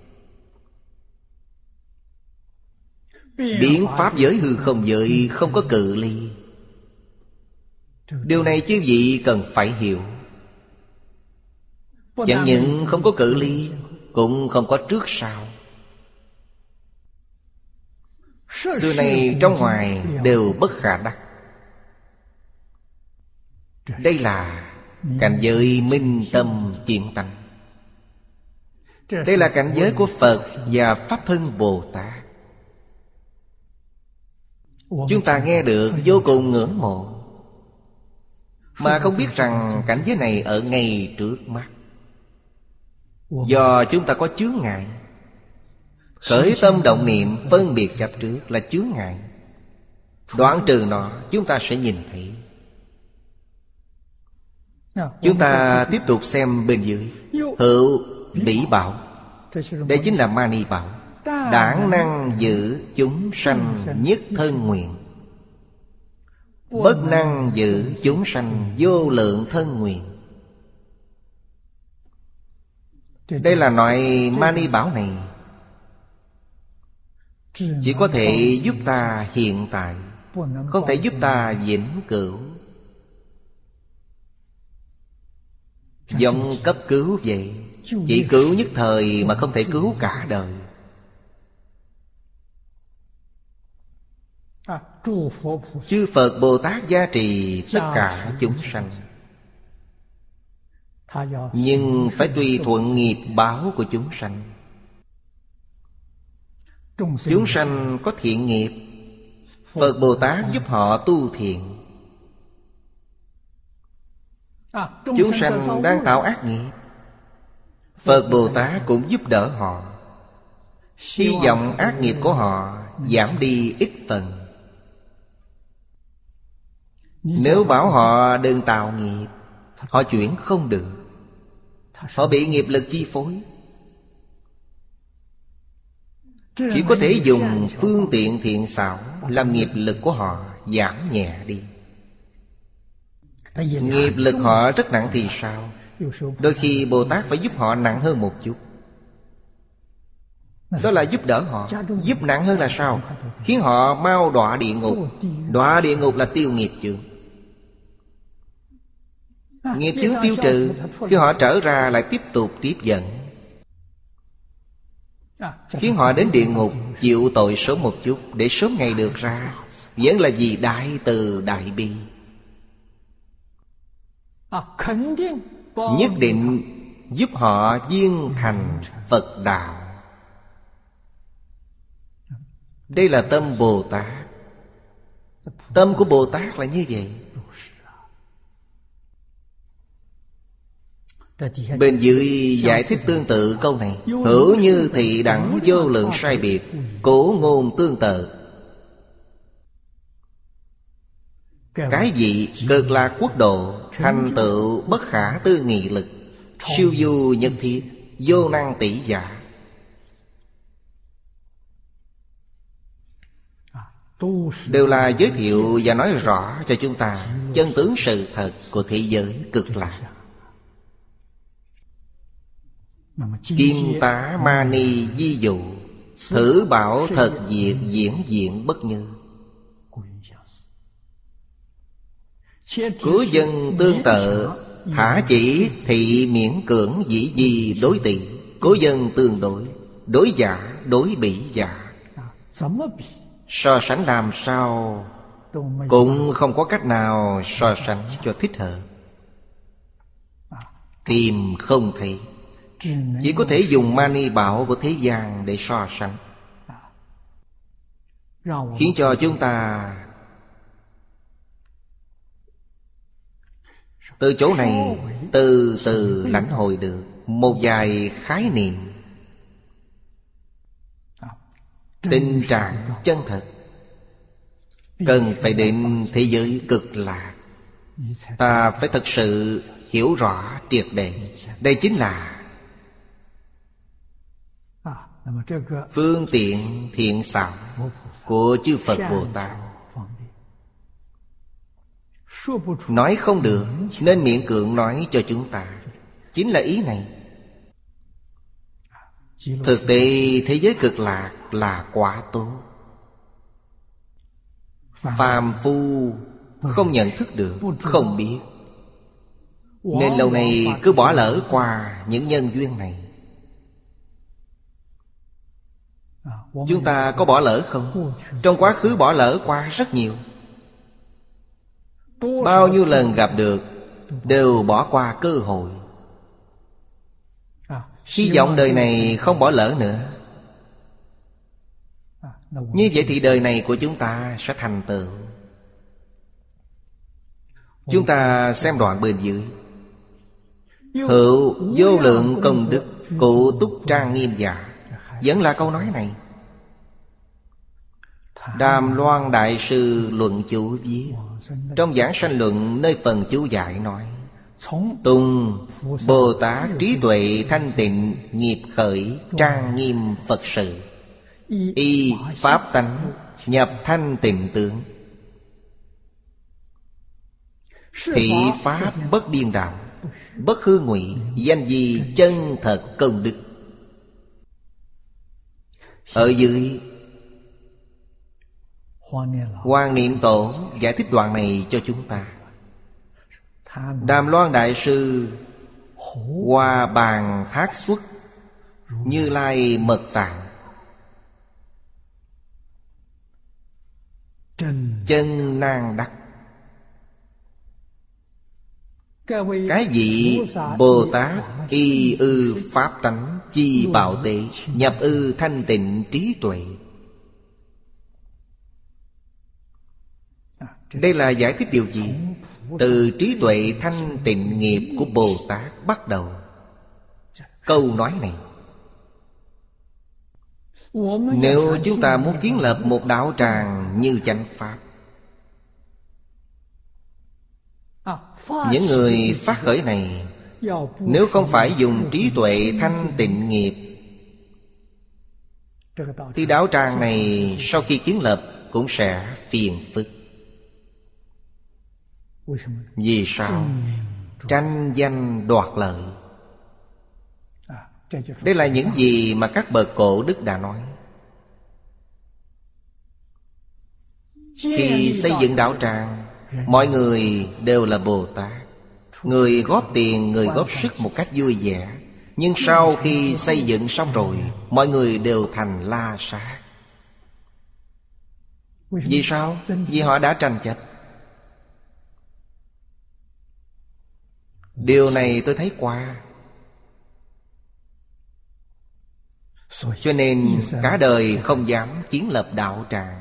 Biến pháp giới hư không giới không có cự ly. Điều này chư vị cần phải hiểu. Chẳng những không có cự ly, cũng không có trước sau. Xưa này trong ngoài đều bất khả đắc. Đây là cảnh giới minh tâm kiến tánh. Đây là cảnh giới của Phật và Pháp Thân Bồ Tát. Chúng ta nghe được vô cùng ngưỡng mộ, mà không biết rằng cảnh giới này ở ngay trước mắt. Do chúng ta có chướng ngại, khởi tâm động niệm phân biệt chấp trước là chướng ngại. Đoạn trừ nó, chúng ta sẽ nhìn thấy. Chúng ta tiếp tục xem bên dưới. Hữu bỉ bảo, đây chính là Mani Bảo. Đản năng giữ chúng sanh nhất thân nguyện, bất năng giữ chúng sanh vô lượng thân nguyện. Đây là loại Mani Bảo này chỉ có thể giúp ta hiện tại, không thể giúp ta vĩnh cửu. Giống cấp cứu vậy, chỉ cứu nhất thời mà không thể cứu cả đời. Chư Phật Bồ Tát gia trì tất cả chúng sanh, nhưng phải tùy thuận nghiệp báo của chúng sanh. Chúng sanh có thiện nghiệp, Phật Bồ Tát giúp họ tu thiện. Chúng sanh đang tạo ác nghiệp, Phật Bồ Tát cũng giúp đỡ họ, hy vọng ác nghiệp của họ giảm đi ít phần. Nếu bảo họ đừng tạo nghiệp, họ chuyển không được. Họ bị nghiệp lực chi phối. Chỉ có thể dùng phương tiện thiện xảo làm nghiệp lực của họ giảm nhẹ đi. Nghiệp lực họ rất nặng thì sao? Đôi khi Bồ Tát phải giúp họ nặng hơn một chút. Đó là giúp đỡ họ. Giúp nặng hơn là sao? Khiến họ mau đọa địa ngục. Đọa địa ngục là tiêu nghiệp chướng. Nghiệp chướng tiêu trừ, khi họ trở ra lại tiếp tục tiếp dẫn, khiến họ đến địa ngục chịu tội sớm một chút, để sớm ngày được ra. Vẫn là vì đại từ đại bi. Nhất định giúp họ viên thành Phật đạo. Đây là tâm Bồ Tát. Tâm của Bồ Tát là như vậy. Bên dưới giải thích tương tự câu này: hữu như thị đẳng vô lượng sai biệt, cổ ngôn tương tự. Cái gì cực lạc quốc độ, thành tựu bất khả tư nghị lực, siêu du nhất thiết, vô năng tỷ giả, đều là giới thiệu và nói rõ cho chúng ta chân tướng sự thật của thế giới cực lạc. Kim tá mani di dụ, thử bảo thật diệt diễn diện bất như. Cố dân tương tự, thả chỉ thị miễn cưỡng dĩ di đối tỷ. Cố dân tương đối, đối giả đối bỉ giả. So sánh làm sao cũng không có cách nào so sánh cho thích hợp. Tìm không thấy, chỉ có thể dùng mani bảo của thế gian để so sánh, khiến cho chúng ta từ chỗ này từ từ lãnh hội được một vài khái niệm tình trạng chân thật. Cần phải đến thế giới cực lạc, ta phải thật sự hiểu rõ triệt để. Đây chính là phương tiện thiện xảo của chư Phật Bồ Tát. Nói không được nên miễn cưỡng nói cho chúng ta, chính là ý này. Thực tế thế giới cực lạc là quá tốt, phàm phu không nhận thức được, không biết, nên lâu nay cứ bỏ lỡ qua những nhân duyên này. Chúng ta có bỏ lỡ không? Trong quá khứ bỏ lỡ qua rất nhiều. Bao nhiêu lần gặp được đều bỏ qua cơ hội. Hy vọng đời này không bỏ lỡ nữa. Như vậy thì đời này của chúng ta sẽ thành tựu. Chúng ta xem đoạn bên dưới: hữu vô lượng công đức, cụ túc trang nghiêm giả. Vẫn là câu nói này. Đàm Loan Đại Sư luận chú viết trong Giảng Sanh Luận, nơi phần chú giải nói: tùng Bồ Tát trí tuệ thanh tịnh, nghiệp khởi trang nghiêm Phật sự, y pháp tánh nhập thanh tịnh tướng, thị pháp bất điên đạo, bất hư ngụy, danh di chân thật công đức. Ở dưới Hoàng Niệm Tổ giải thích đoạn này cho chúng ta. Đàm Loan Đại Sư Hoa Bàn Thác Xuất Như Lai Mật Tạng, chân nan đắc. Cái gì Bồ Tát y ư pháp tánh, chi bảo tế, nhập ư thanh tịnh trí tuệ. Đây là giải thích điều gì? Từ trí tuệ thanh tịnh nghiệp của Bồ Tát bắt đầu. Câu nói này, nếu chúng ta muốn kiến lập một đạo tràng như chánh Pháp, những người phát khởi này nếu không phải dùng trí tuệ thanh tịnh nghiệp, thì đạo tràng này sau khi kiến lập cũng sẽ phiền phức. Vì sao? Tranh danh đoạt lợi. Đây là những gì mà các bậc cổ đức đã nói. Khi xây dựng đạo tràng, mọi người đều là Bồ Tát. Người góp tiền, người góp sức một cách vui vẻ. Nhưng sau khi xây dựng xong rồi, mọi người đều thành La Sát. Vì sao? Vì họ đã tranh chấp. Điều này tôi thấy qua. Cho nên cả đời không dám kiến lập đạo tràng.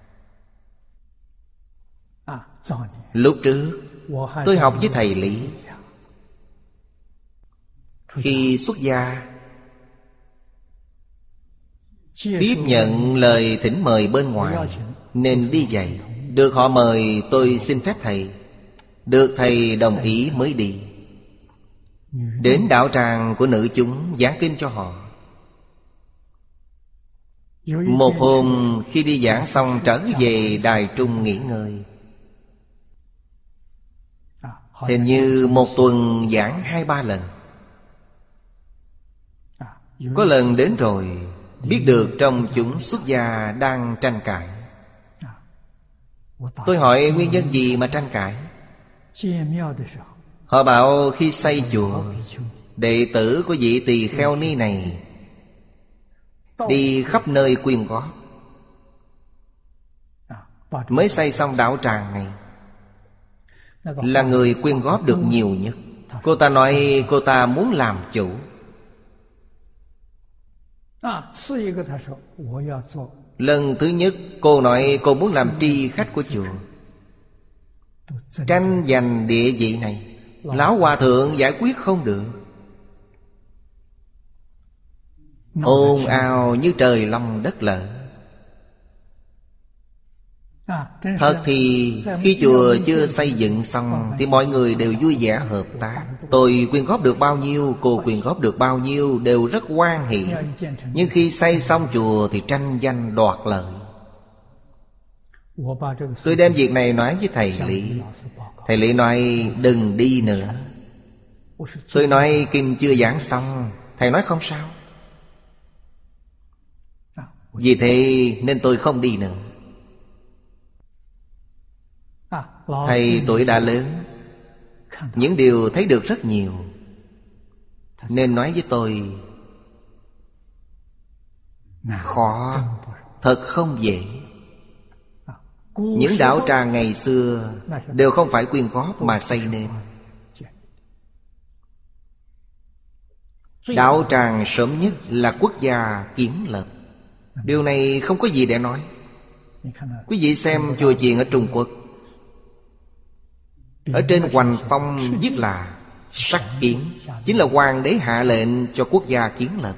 Lúc trước tôi học với thầy Lý. Khi xuất gia, tiếp nhận lời thỉnh mời bên ngoài nên đi dạy. Được họ mời, tôi xin phép thầy. Được thầy đồng ý mới đi. Đến đạo tràng của nữ chúng giảng kinh cho họ. Một hôm khi đi giảng xong trở về đài trung nghỉ ngơi. Hình như một tuần giảng hai ba lần. Có lần đến rồi, biết được trong chúng xuất gia đang tranh cãi. Tôi hỏi nguyên nhân gì mà tranh cãi. Họ bảo khi xây chùa, đệ tử của vị tỳ kheo ni này đi khắp nơi quyên góp, mới xây xong đạo tràng này. Là người quyên góp được nhiều nhất. Cô ta nói cô ta muốn làm chủ. Lần thứ nhất cô nói cô muốn làm tri khách của chùa. Tranh giành địa vị này, lão hòa thượng giải quyết không được. Ồn ào như trời long đất lở. Thật thì khi chùa chưa xây dựng xong thì mọi người đều vui vẻ hợp tác. Tôi quyên góp được bao nhiêu, cô quyên góp được bao nhiêu, đều rất hoan hỷ. Nhưng khi xây xong chùa thì tranh danh đoạt lợi. Tôi đem việc này nói với thầy Lý. Thầy Lý nói đừng đi nữa. Tôi nói kinh chưa giảng xong. Thầy nói không sao. Vì thế nên tôi không đi nữa. Thầy tuổi đã lớn, những điều thấy được rất nhiều, nên nói với tôi khó, thật không dễ. Những đạo tràng ngày xưa đều không phải quyên góp mà xây nên. Đạo tràng sớm nhất là quốc gia kiến lập. Điều này không có gì để nói. Quý vị xem chùa chiền ở Trung Quốc, ở trên hoành phong viết là sắc kiến, chính là hoàng đế hạ lệnh cho quốc gia kiến lập.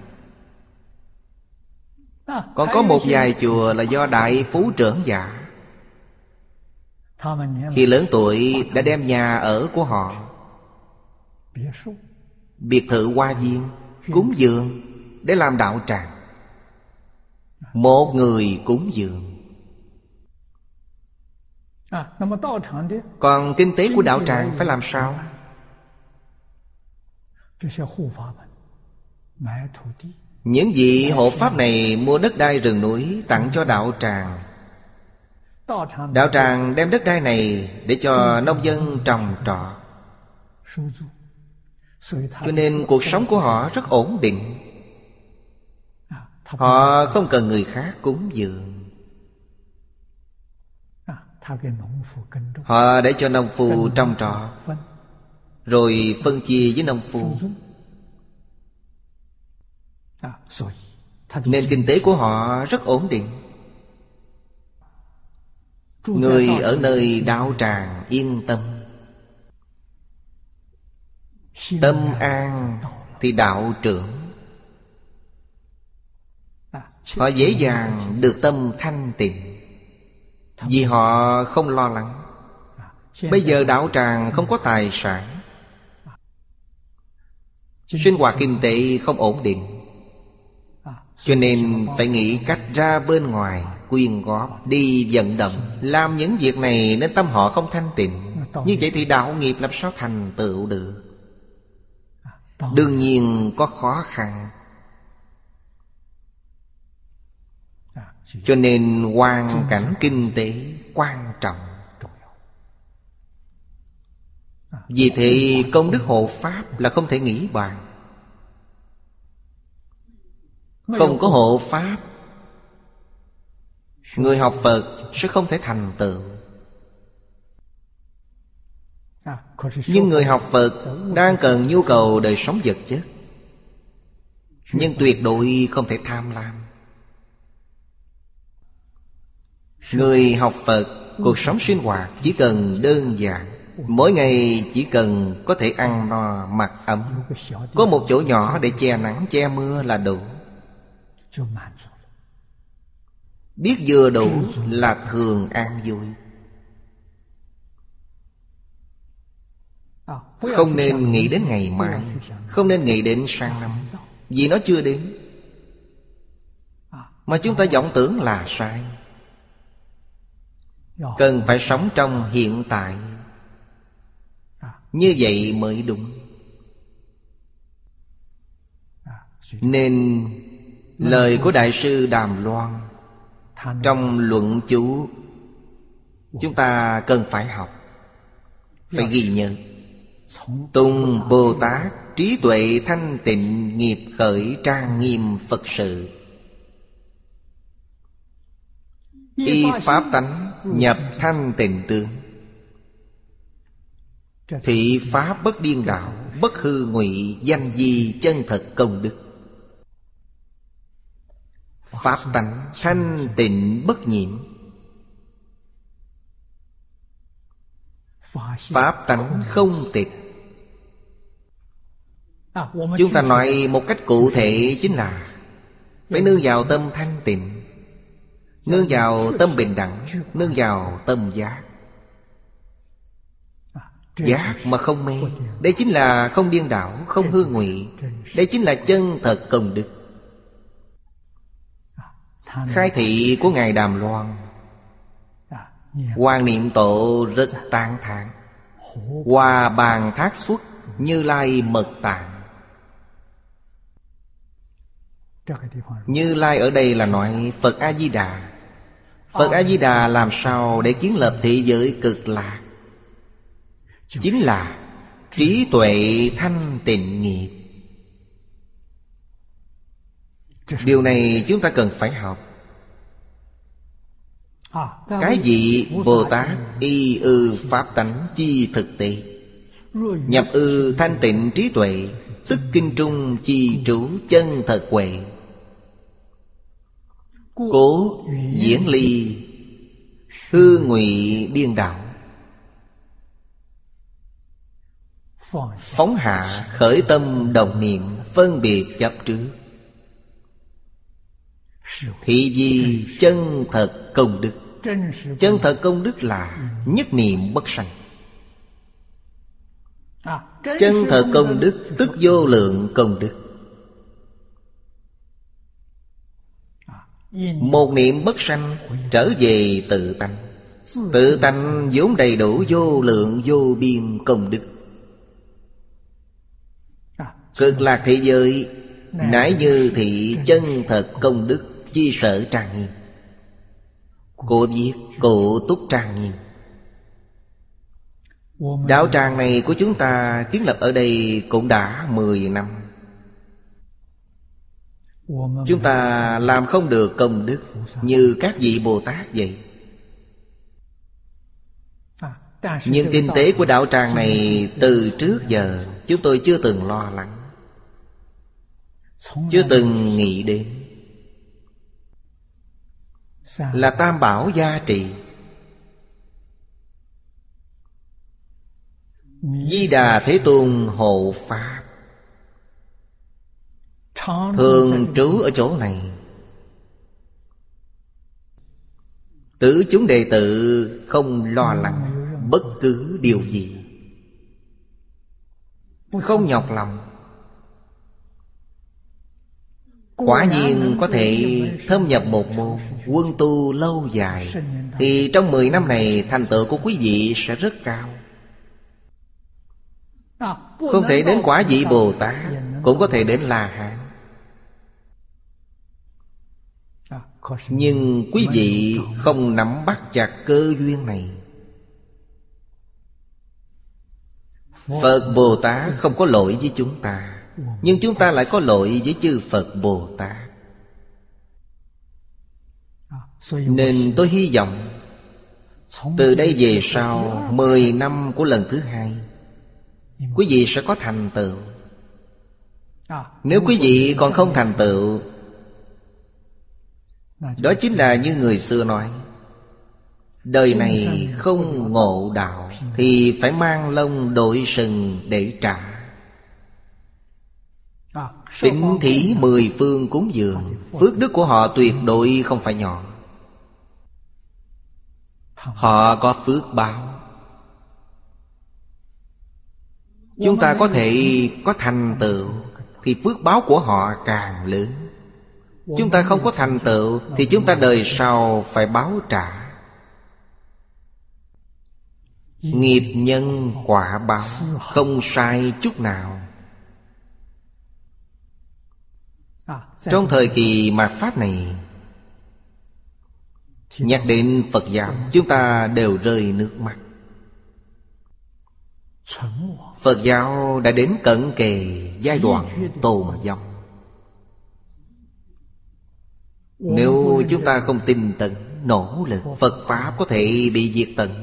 Còn có một vài chùa là do đại phú trưởng giả, khi lớn tuổi đã đem nhà ở của họ, biệt thự hoa viên, cúng dường để làm đạo tràng. Một người cúng dường. Còn kinh tế của đạo tràng phải làm sao? Những vị hộ pháp này mua đất đai rừng núi tặng cho đạo tràng. Đạo tràng đem đất đai này để cho nông dân trồng trọt. Cho nên cuộc sống của họ rất ổn định. Họ không cần người khác cúng dường. Họ để cho nông phu trồng trọt, rồi phân chia với nông phu. Nên kinh tế của họ rất ổn định. Người ở nơi đạo tràng yên tâm. Tâm an thì đạo trưởng. Họ dễ dàng được tâm thanh tịnh, vì họ không lo lắng. Bây giờ đạo tràng không có tài sản, sinh hoạt kinh tế không ổn định, cho nên phải nghĩ cách ra bên ngoài quyên góp, đi vận động, làm những việc này nên tâm họ không thanh tịnh. Như vậy thì đạo nghiệp làm sao thành tựu được? Đương nhiên có khó khăn. Cho nên hoàn cảnh kinh tế quan trọng. Vì thế công đức hộ pháp là không thể nghĩ bàn. Không có hộ pháp, người học Phật sẽ không thể thành tựu. Nhưng người học Phật đang cần nhu cầu đời sống vật chất, nhưng tuyệt đối không thể tham lam. Người học Phật, cuộc sống sinh hoạt chỉ cần đơn giản. Mỗi ngày chỉ cần có thể ăn no mặc ấm, có một chỗ nhỏ để che nắng che mưa là đủ. Biết vừa đủ là thường an vui. Không nên nghĩ đến ngày mai, không nên nghĩ đến sang năm, vì nó chưa đến. Mà chúng ta vọng tưởng là sai. Cần phải sống trong hiện tại, như vậy mới đúng. Nên lời của Đại sư Đàm Loan trong luận chú chúng ta cần phải học, phải ghi nhớ. Tùng Bồ Tát trí tuệ thanh tịnh, nghiệp khởi trang nghiêm Phật sự. Y pháp tánh nhập thanh tịnh tướng, thị pháp bất điên đảo, bất hư ngụy, danh di chân thật công đức. Pháp tánh thanh tịnh bất nhiễm, pháp tánh không tịch. Chúng ta nói một cách cụ thể chính là phải nương vào tâm thanh tịnh, nương vào tâm bình đẳng, nương vào tâm giác. Giác mà không mê, đây chính là không điên đảo, không hư ngụy. Đây chính là chân thật công đức. Khai thị của Ngài Đàm Loan, Hoàng Niệm Tổ rất tán thán. Hòa bàn thác xuất, Như Lai mật tạng. Như Lai ở đây là nói Phật A-di-đà. Phật A-di-đà làm sao để kiến lập thế giới cực lạc? Chính là trí tuệ thanh tịnh nghiệp. Điều này chúng ta cần phải học. Cái gì Bồ Tát y ư pháp tánh chi thực tế, nhập ư thanh tịnh trí tuệ, tức kinh trung chi trú chân thật huệ. Cố diễn ly hư ngụy điên đảo, phóng hạ khởi tâm đồng niệm, phân biệt chấp trước. Thị vi chân thật công đức. Chân thật công đức là nhất niệm bất sanh. Chân thật công đức tức vô lượng công đức. Một niệm bất sanh trở về tự tánh. Tự tánh vốn đầy đủ vô lượng vô biên công đức. Cực lạc thế giới nãi như thị chân thật công đức chi sở trang nghiêm. Cô viết Cụ Túc trang nghiêm. Đạo tràng này của chúng ta kiến lập ở đây cũng đã mười năm. Chúng ta làm không được công đức như các vị Bồ Tát vậy. Nhưng kinh tế của đạo tràng này từ trước giờ chúng tôi chưa từng lo lắng, chưa từng nghĩ đến. Là tam bảo gia trì. Di Đà Thế Tôn hộ Pháp, thường trú ở chỗ này. Tứ chúng đệ tử không lo lắng bất cứ điều gì, không nhọc lòng. Quả nhiên có thể thâm nhập một môn, quân tu lâu dài, thì trong mười năm này thành tựu của quý vị sẽ rất cao. Không thể đến quả vị Bồ Tát, cũng có thể đến La Hán. Nhưng quý vị không nắm bắt chặt cơ duyên này. Phật Bồ Tát không có lỗi với chúng ta, nhưng chúng ta lại có lỗi với chư Phật Bồ Tát. Nên tôi hy vọng từ đây về sau, mười năm của lần thứ hai, quý vị sẽ có thành tựu. Nếu quý vị còn không thành tựu, đó chính là như người xưa nói, đời này không ngộ đạo thì phải mang lông đội sừng để trả. Tín thí mười phương cúng dường, phước đức của họ tuyệt đối không phải nhỏ. Họ có phước báo. Chúng ta có thể có thành tựu thì phước báo của họ càng lớn. Chúng ta không có thành tựu thì chúng ta đời sau phải báo trả. Nghiệp nhân quả báo, không sai chút nào. Trong thời kỳ mạt Pháp này, nhắc đến Phật giáo, chúng ta đều rơi nước mắt. Phật giáo đã đến cận kề giai đoạn tồn vong. Nếu chúng ta không tinh tấn, nỗ lực, Phật Pháp có thể bị diệt tận.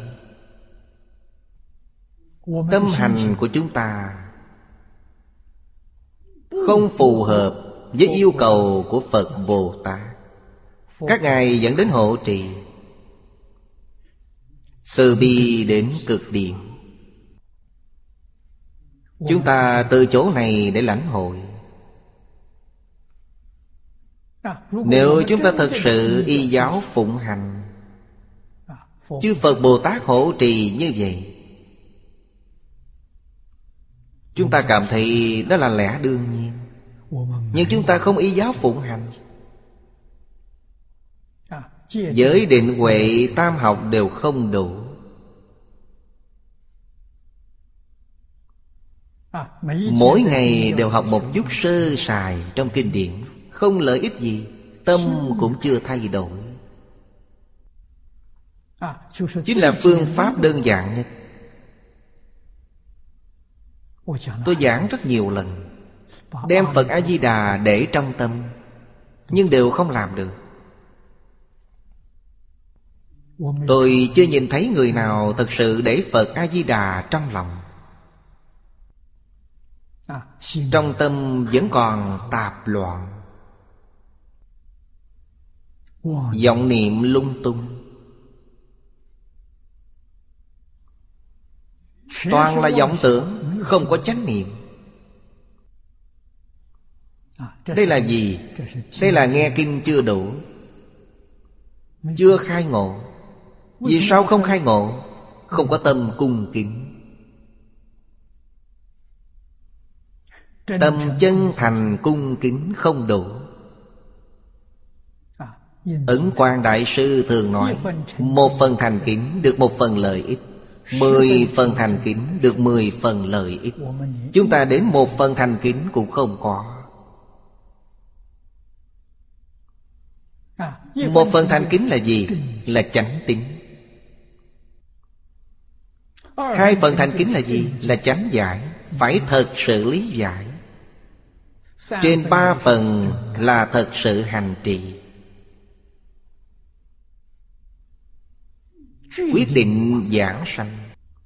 Tâm hành của chúng ta không phù hợp với yêu cầu của Phật Bồ Tát. Các ngài dẫn đến hộ trì, từ bi đến cực điểm. Chúng ta từ chỗ này để lãnh hội. Nếu chúng ta thật sự y giáo phụng hành, chư Phật Bồ Tát hộ trì như vậy, chúng ta cảm thấy đó là lẽ đương nhiên. Nhưng chúng ta không y giáo phụng hành, giới định huệ tam học đều không đủ. Mỗi ngày đều học một chút sơ sài trong kinh điển, không lợi ích gì, tâm cũng chưa thay đổi. Chính là phương pháp đơn giản nhất. Tôi giảng rất nhiều lần, đem Phật A-di-đà để trong tâm, nhưng đều không làm được. Tôi chưa nhìn thấy người nào thật sự để Phật A-di-đà trong lòng. Trong tâm vẫn còn tạp loạn, vọng niệm lung tung, toàn là vọng tưởng, không có chánh niệm. Đây là gì? Đây là nghe kinh chưa đủ, chưa khai ngộ. Vì sao không khai ngộ? Không có tâm cung kính. Tâm chân thành cung kính không đủ. Ấn Quang Đại Sư thường nói, một phần thành kính được một phần lợi ích, mười phần thành kính được mười phần lợi ích. Chúng ta đến một phần thành kính cũng không có. Một phần thành kính là gì? Là chánh tín. Hai phần thành kính là gì? Là chánh giải, phải thật sự lý giải. Trên ba phần là thật sự hành trì. Quyết định giảng sanh.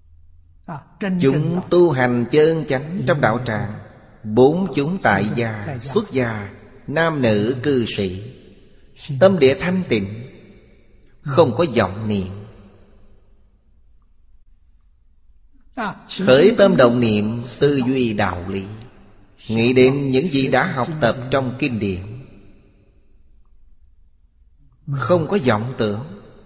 Chúng tu hành chân chánh trong đạo tràng, bốn chúng tại gia, xuất gia, nam nữ cư sĩ, tâm địa thanh tịnh, không có vọng niệm. Khởi tâm động niệm tư duy đạo lý, nghĩ đến những gì đã học tập trong kinh điển, không có vọng tưởng.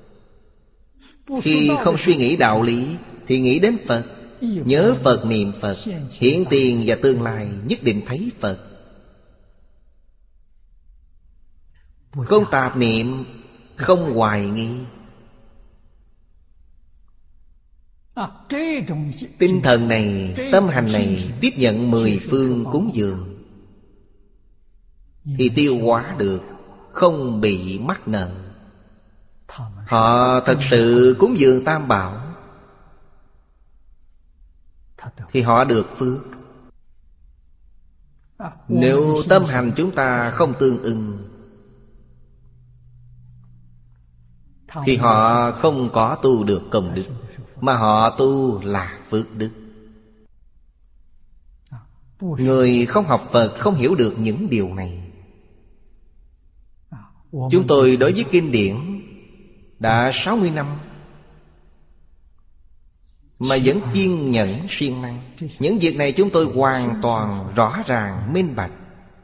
Khi không suy nghĩ đạo lý thì nghĩ đến Phật, nhớ Phật niệm Phật, hiện tiền và tương lai nhất định thấy Phật. Không tạp niệm, không hoài nghi. Tinh thần này, tâm hành này tiếp nhận mười phương cúng dường thì tiêu hóa được, không bị mắc nợ. Họ thật sự cúng dường Tam Bảo thì họ được phước. Nếu tâm hành chúng ta không tương ưng thì họ không có tu được công đức, mà họ tu là phước đức. Người không học Phật không hiểu được những điều này. Chúng tôi đối với kinh điển đã sáu mươi năm mà vẫn kiên nhẫn siêng năng. Những việc này chúng tôi hoàn toàn rõ ràng minh bạch.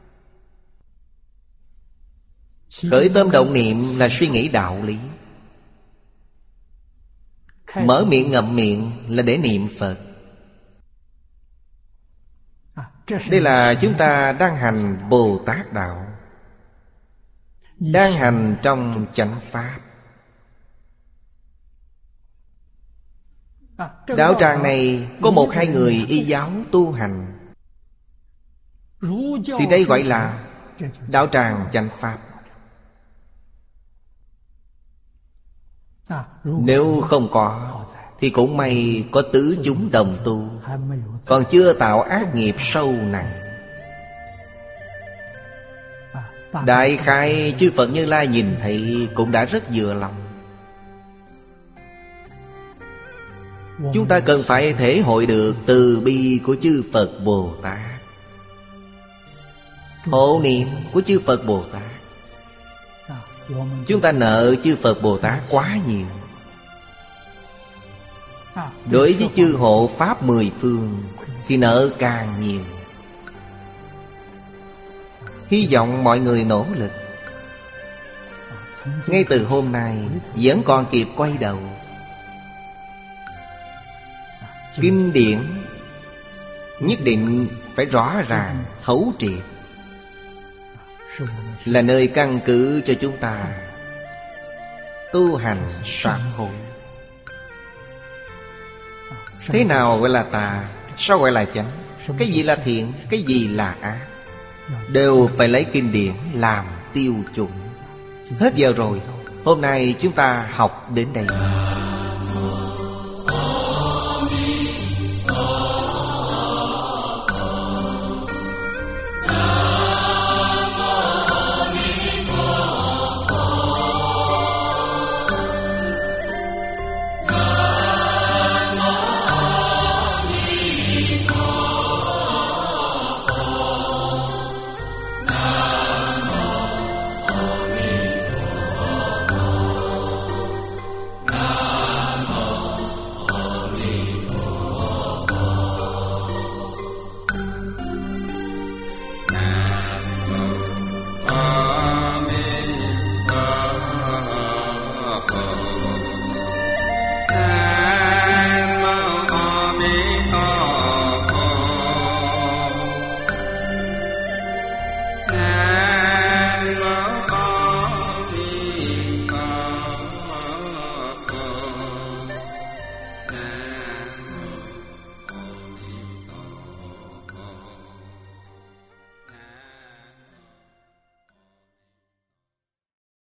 Khởi tâm động niệm là suy nghĩ đạo lý, mở miệng ngậm miệng là để niệm Phật. Đây là chúng ta đang hành Bồ Tát Đạo, đang hành trong chánh Pháp. Đạo tràng này có một hai người y giáo tu hành thì đây gọi là đạo tràng chánh Pháp. Nếu không có thì cũng may có tứ chúng đồng tu, còn chưa tạo ác nghiệp sâu nặng. Đại khai chư Phật Như Lai nhìn thấy cũng đã rất vừa lòng. Chúng ta cần phải thể hội được từ bi của chư Phật Bồ Tát, hộ niệm của chư Phật Bồ Tát. Chúng ta nợ chư Phật Bồ Tát quá nhiều. Đối với chư hộ Pháp mười phương thì nợ càng nhiều. Hy vọng mọi người nỗ lực. Ngay từ hôm nay vẫn còn kịp quay đầu. Kinh điển nhất định phải rõ ràng, thấu triệt, là nơi căn cứ cho chúng ta tu hành sám hối. Thế nào gọi là tà, sao gọi là chánh, cái gì là thiện, cái gì là ác, đều phải lấy kinh điển làm tiêu chuẩn. Hết giờ rồi. Hôm nay chúng ta học đến đây.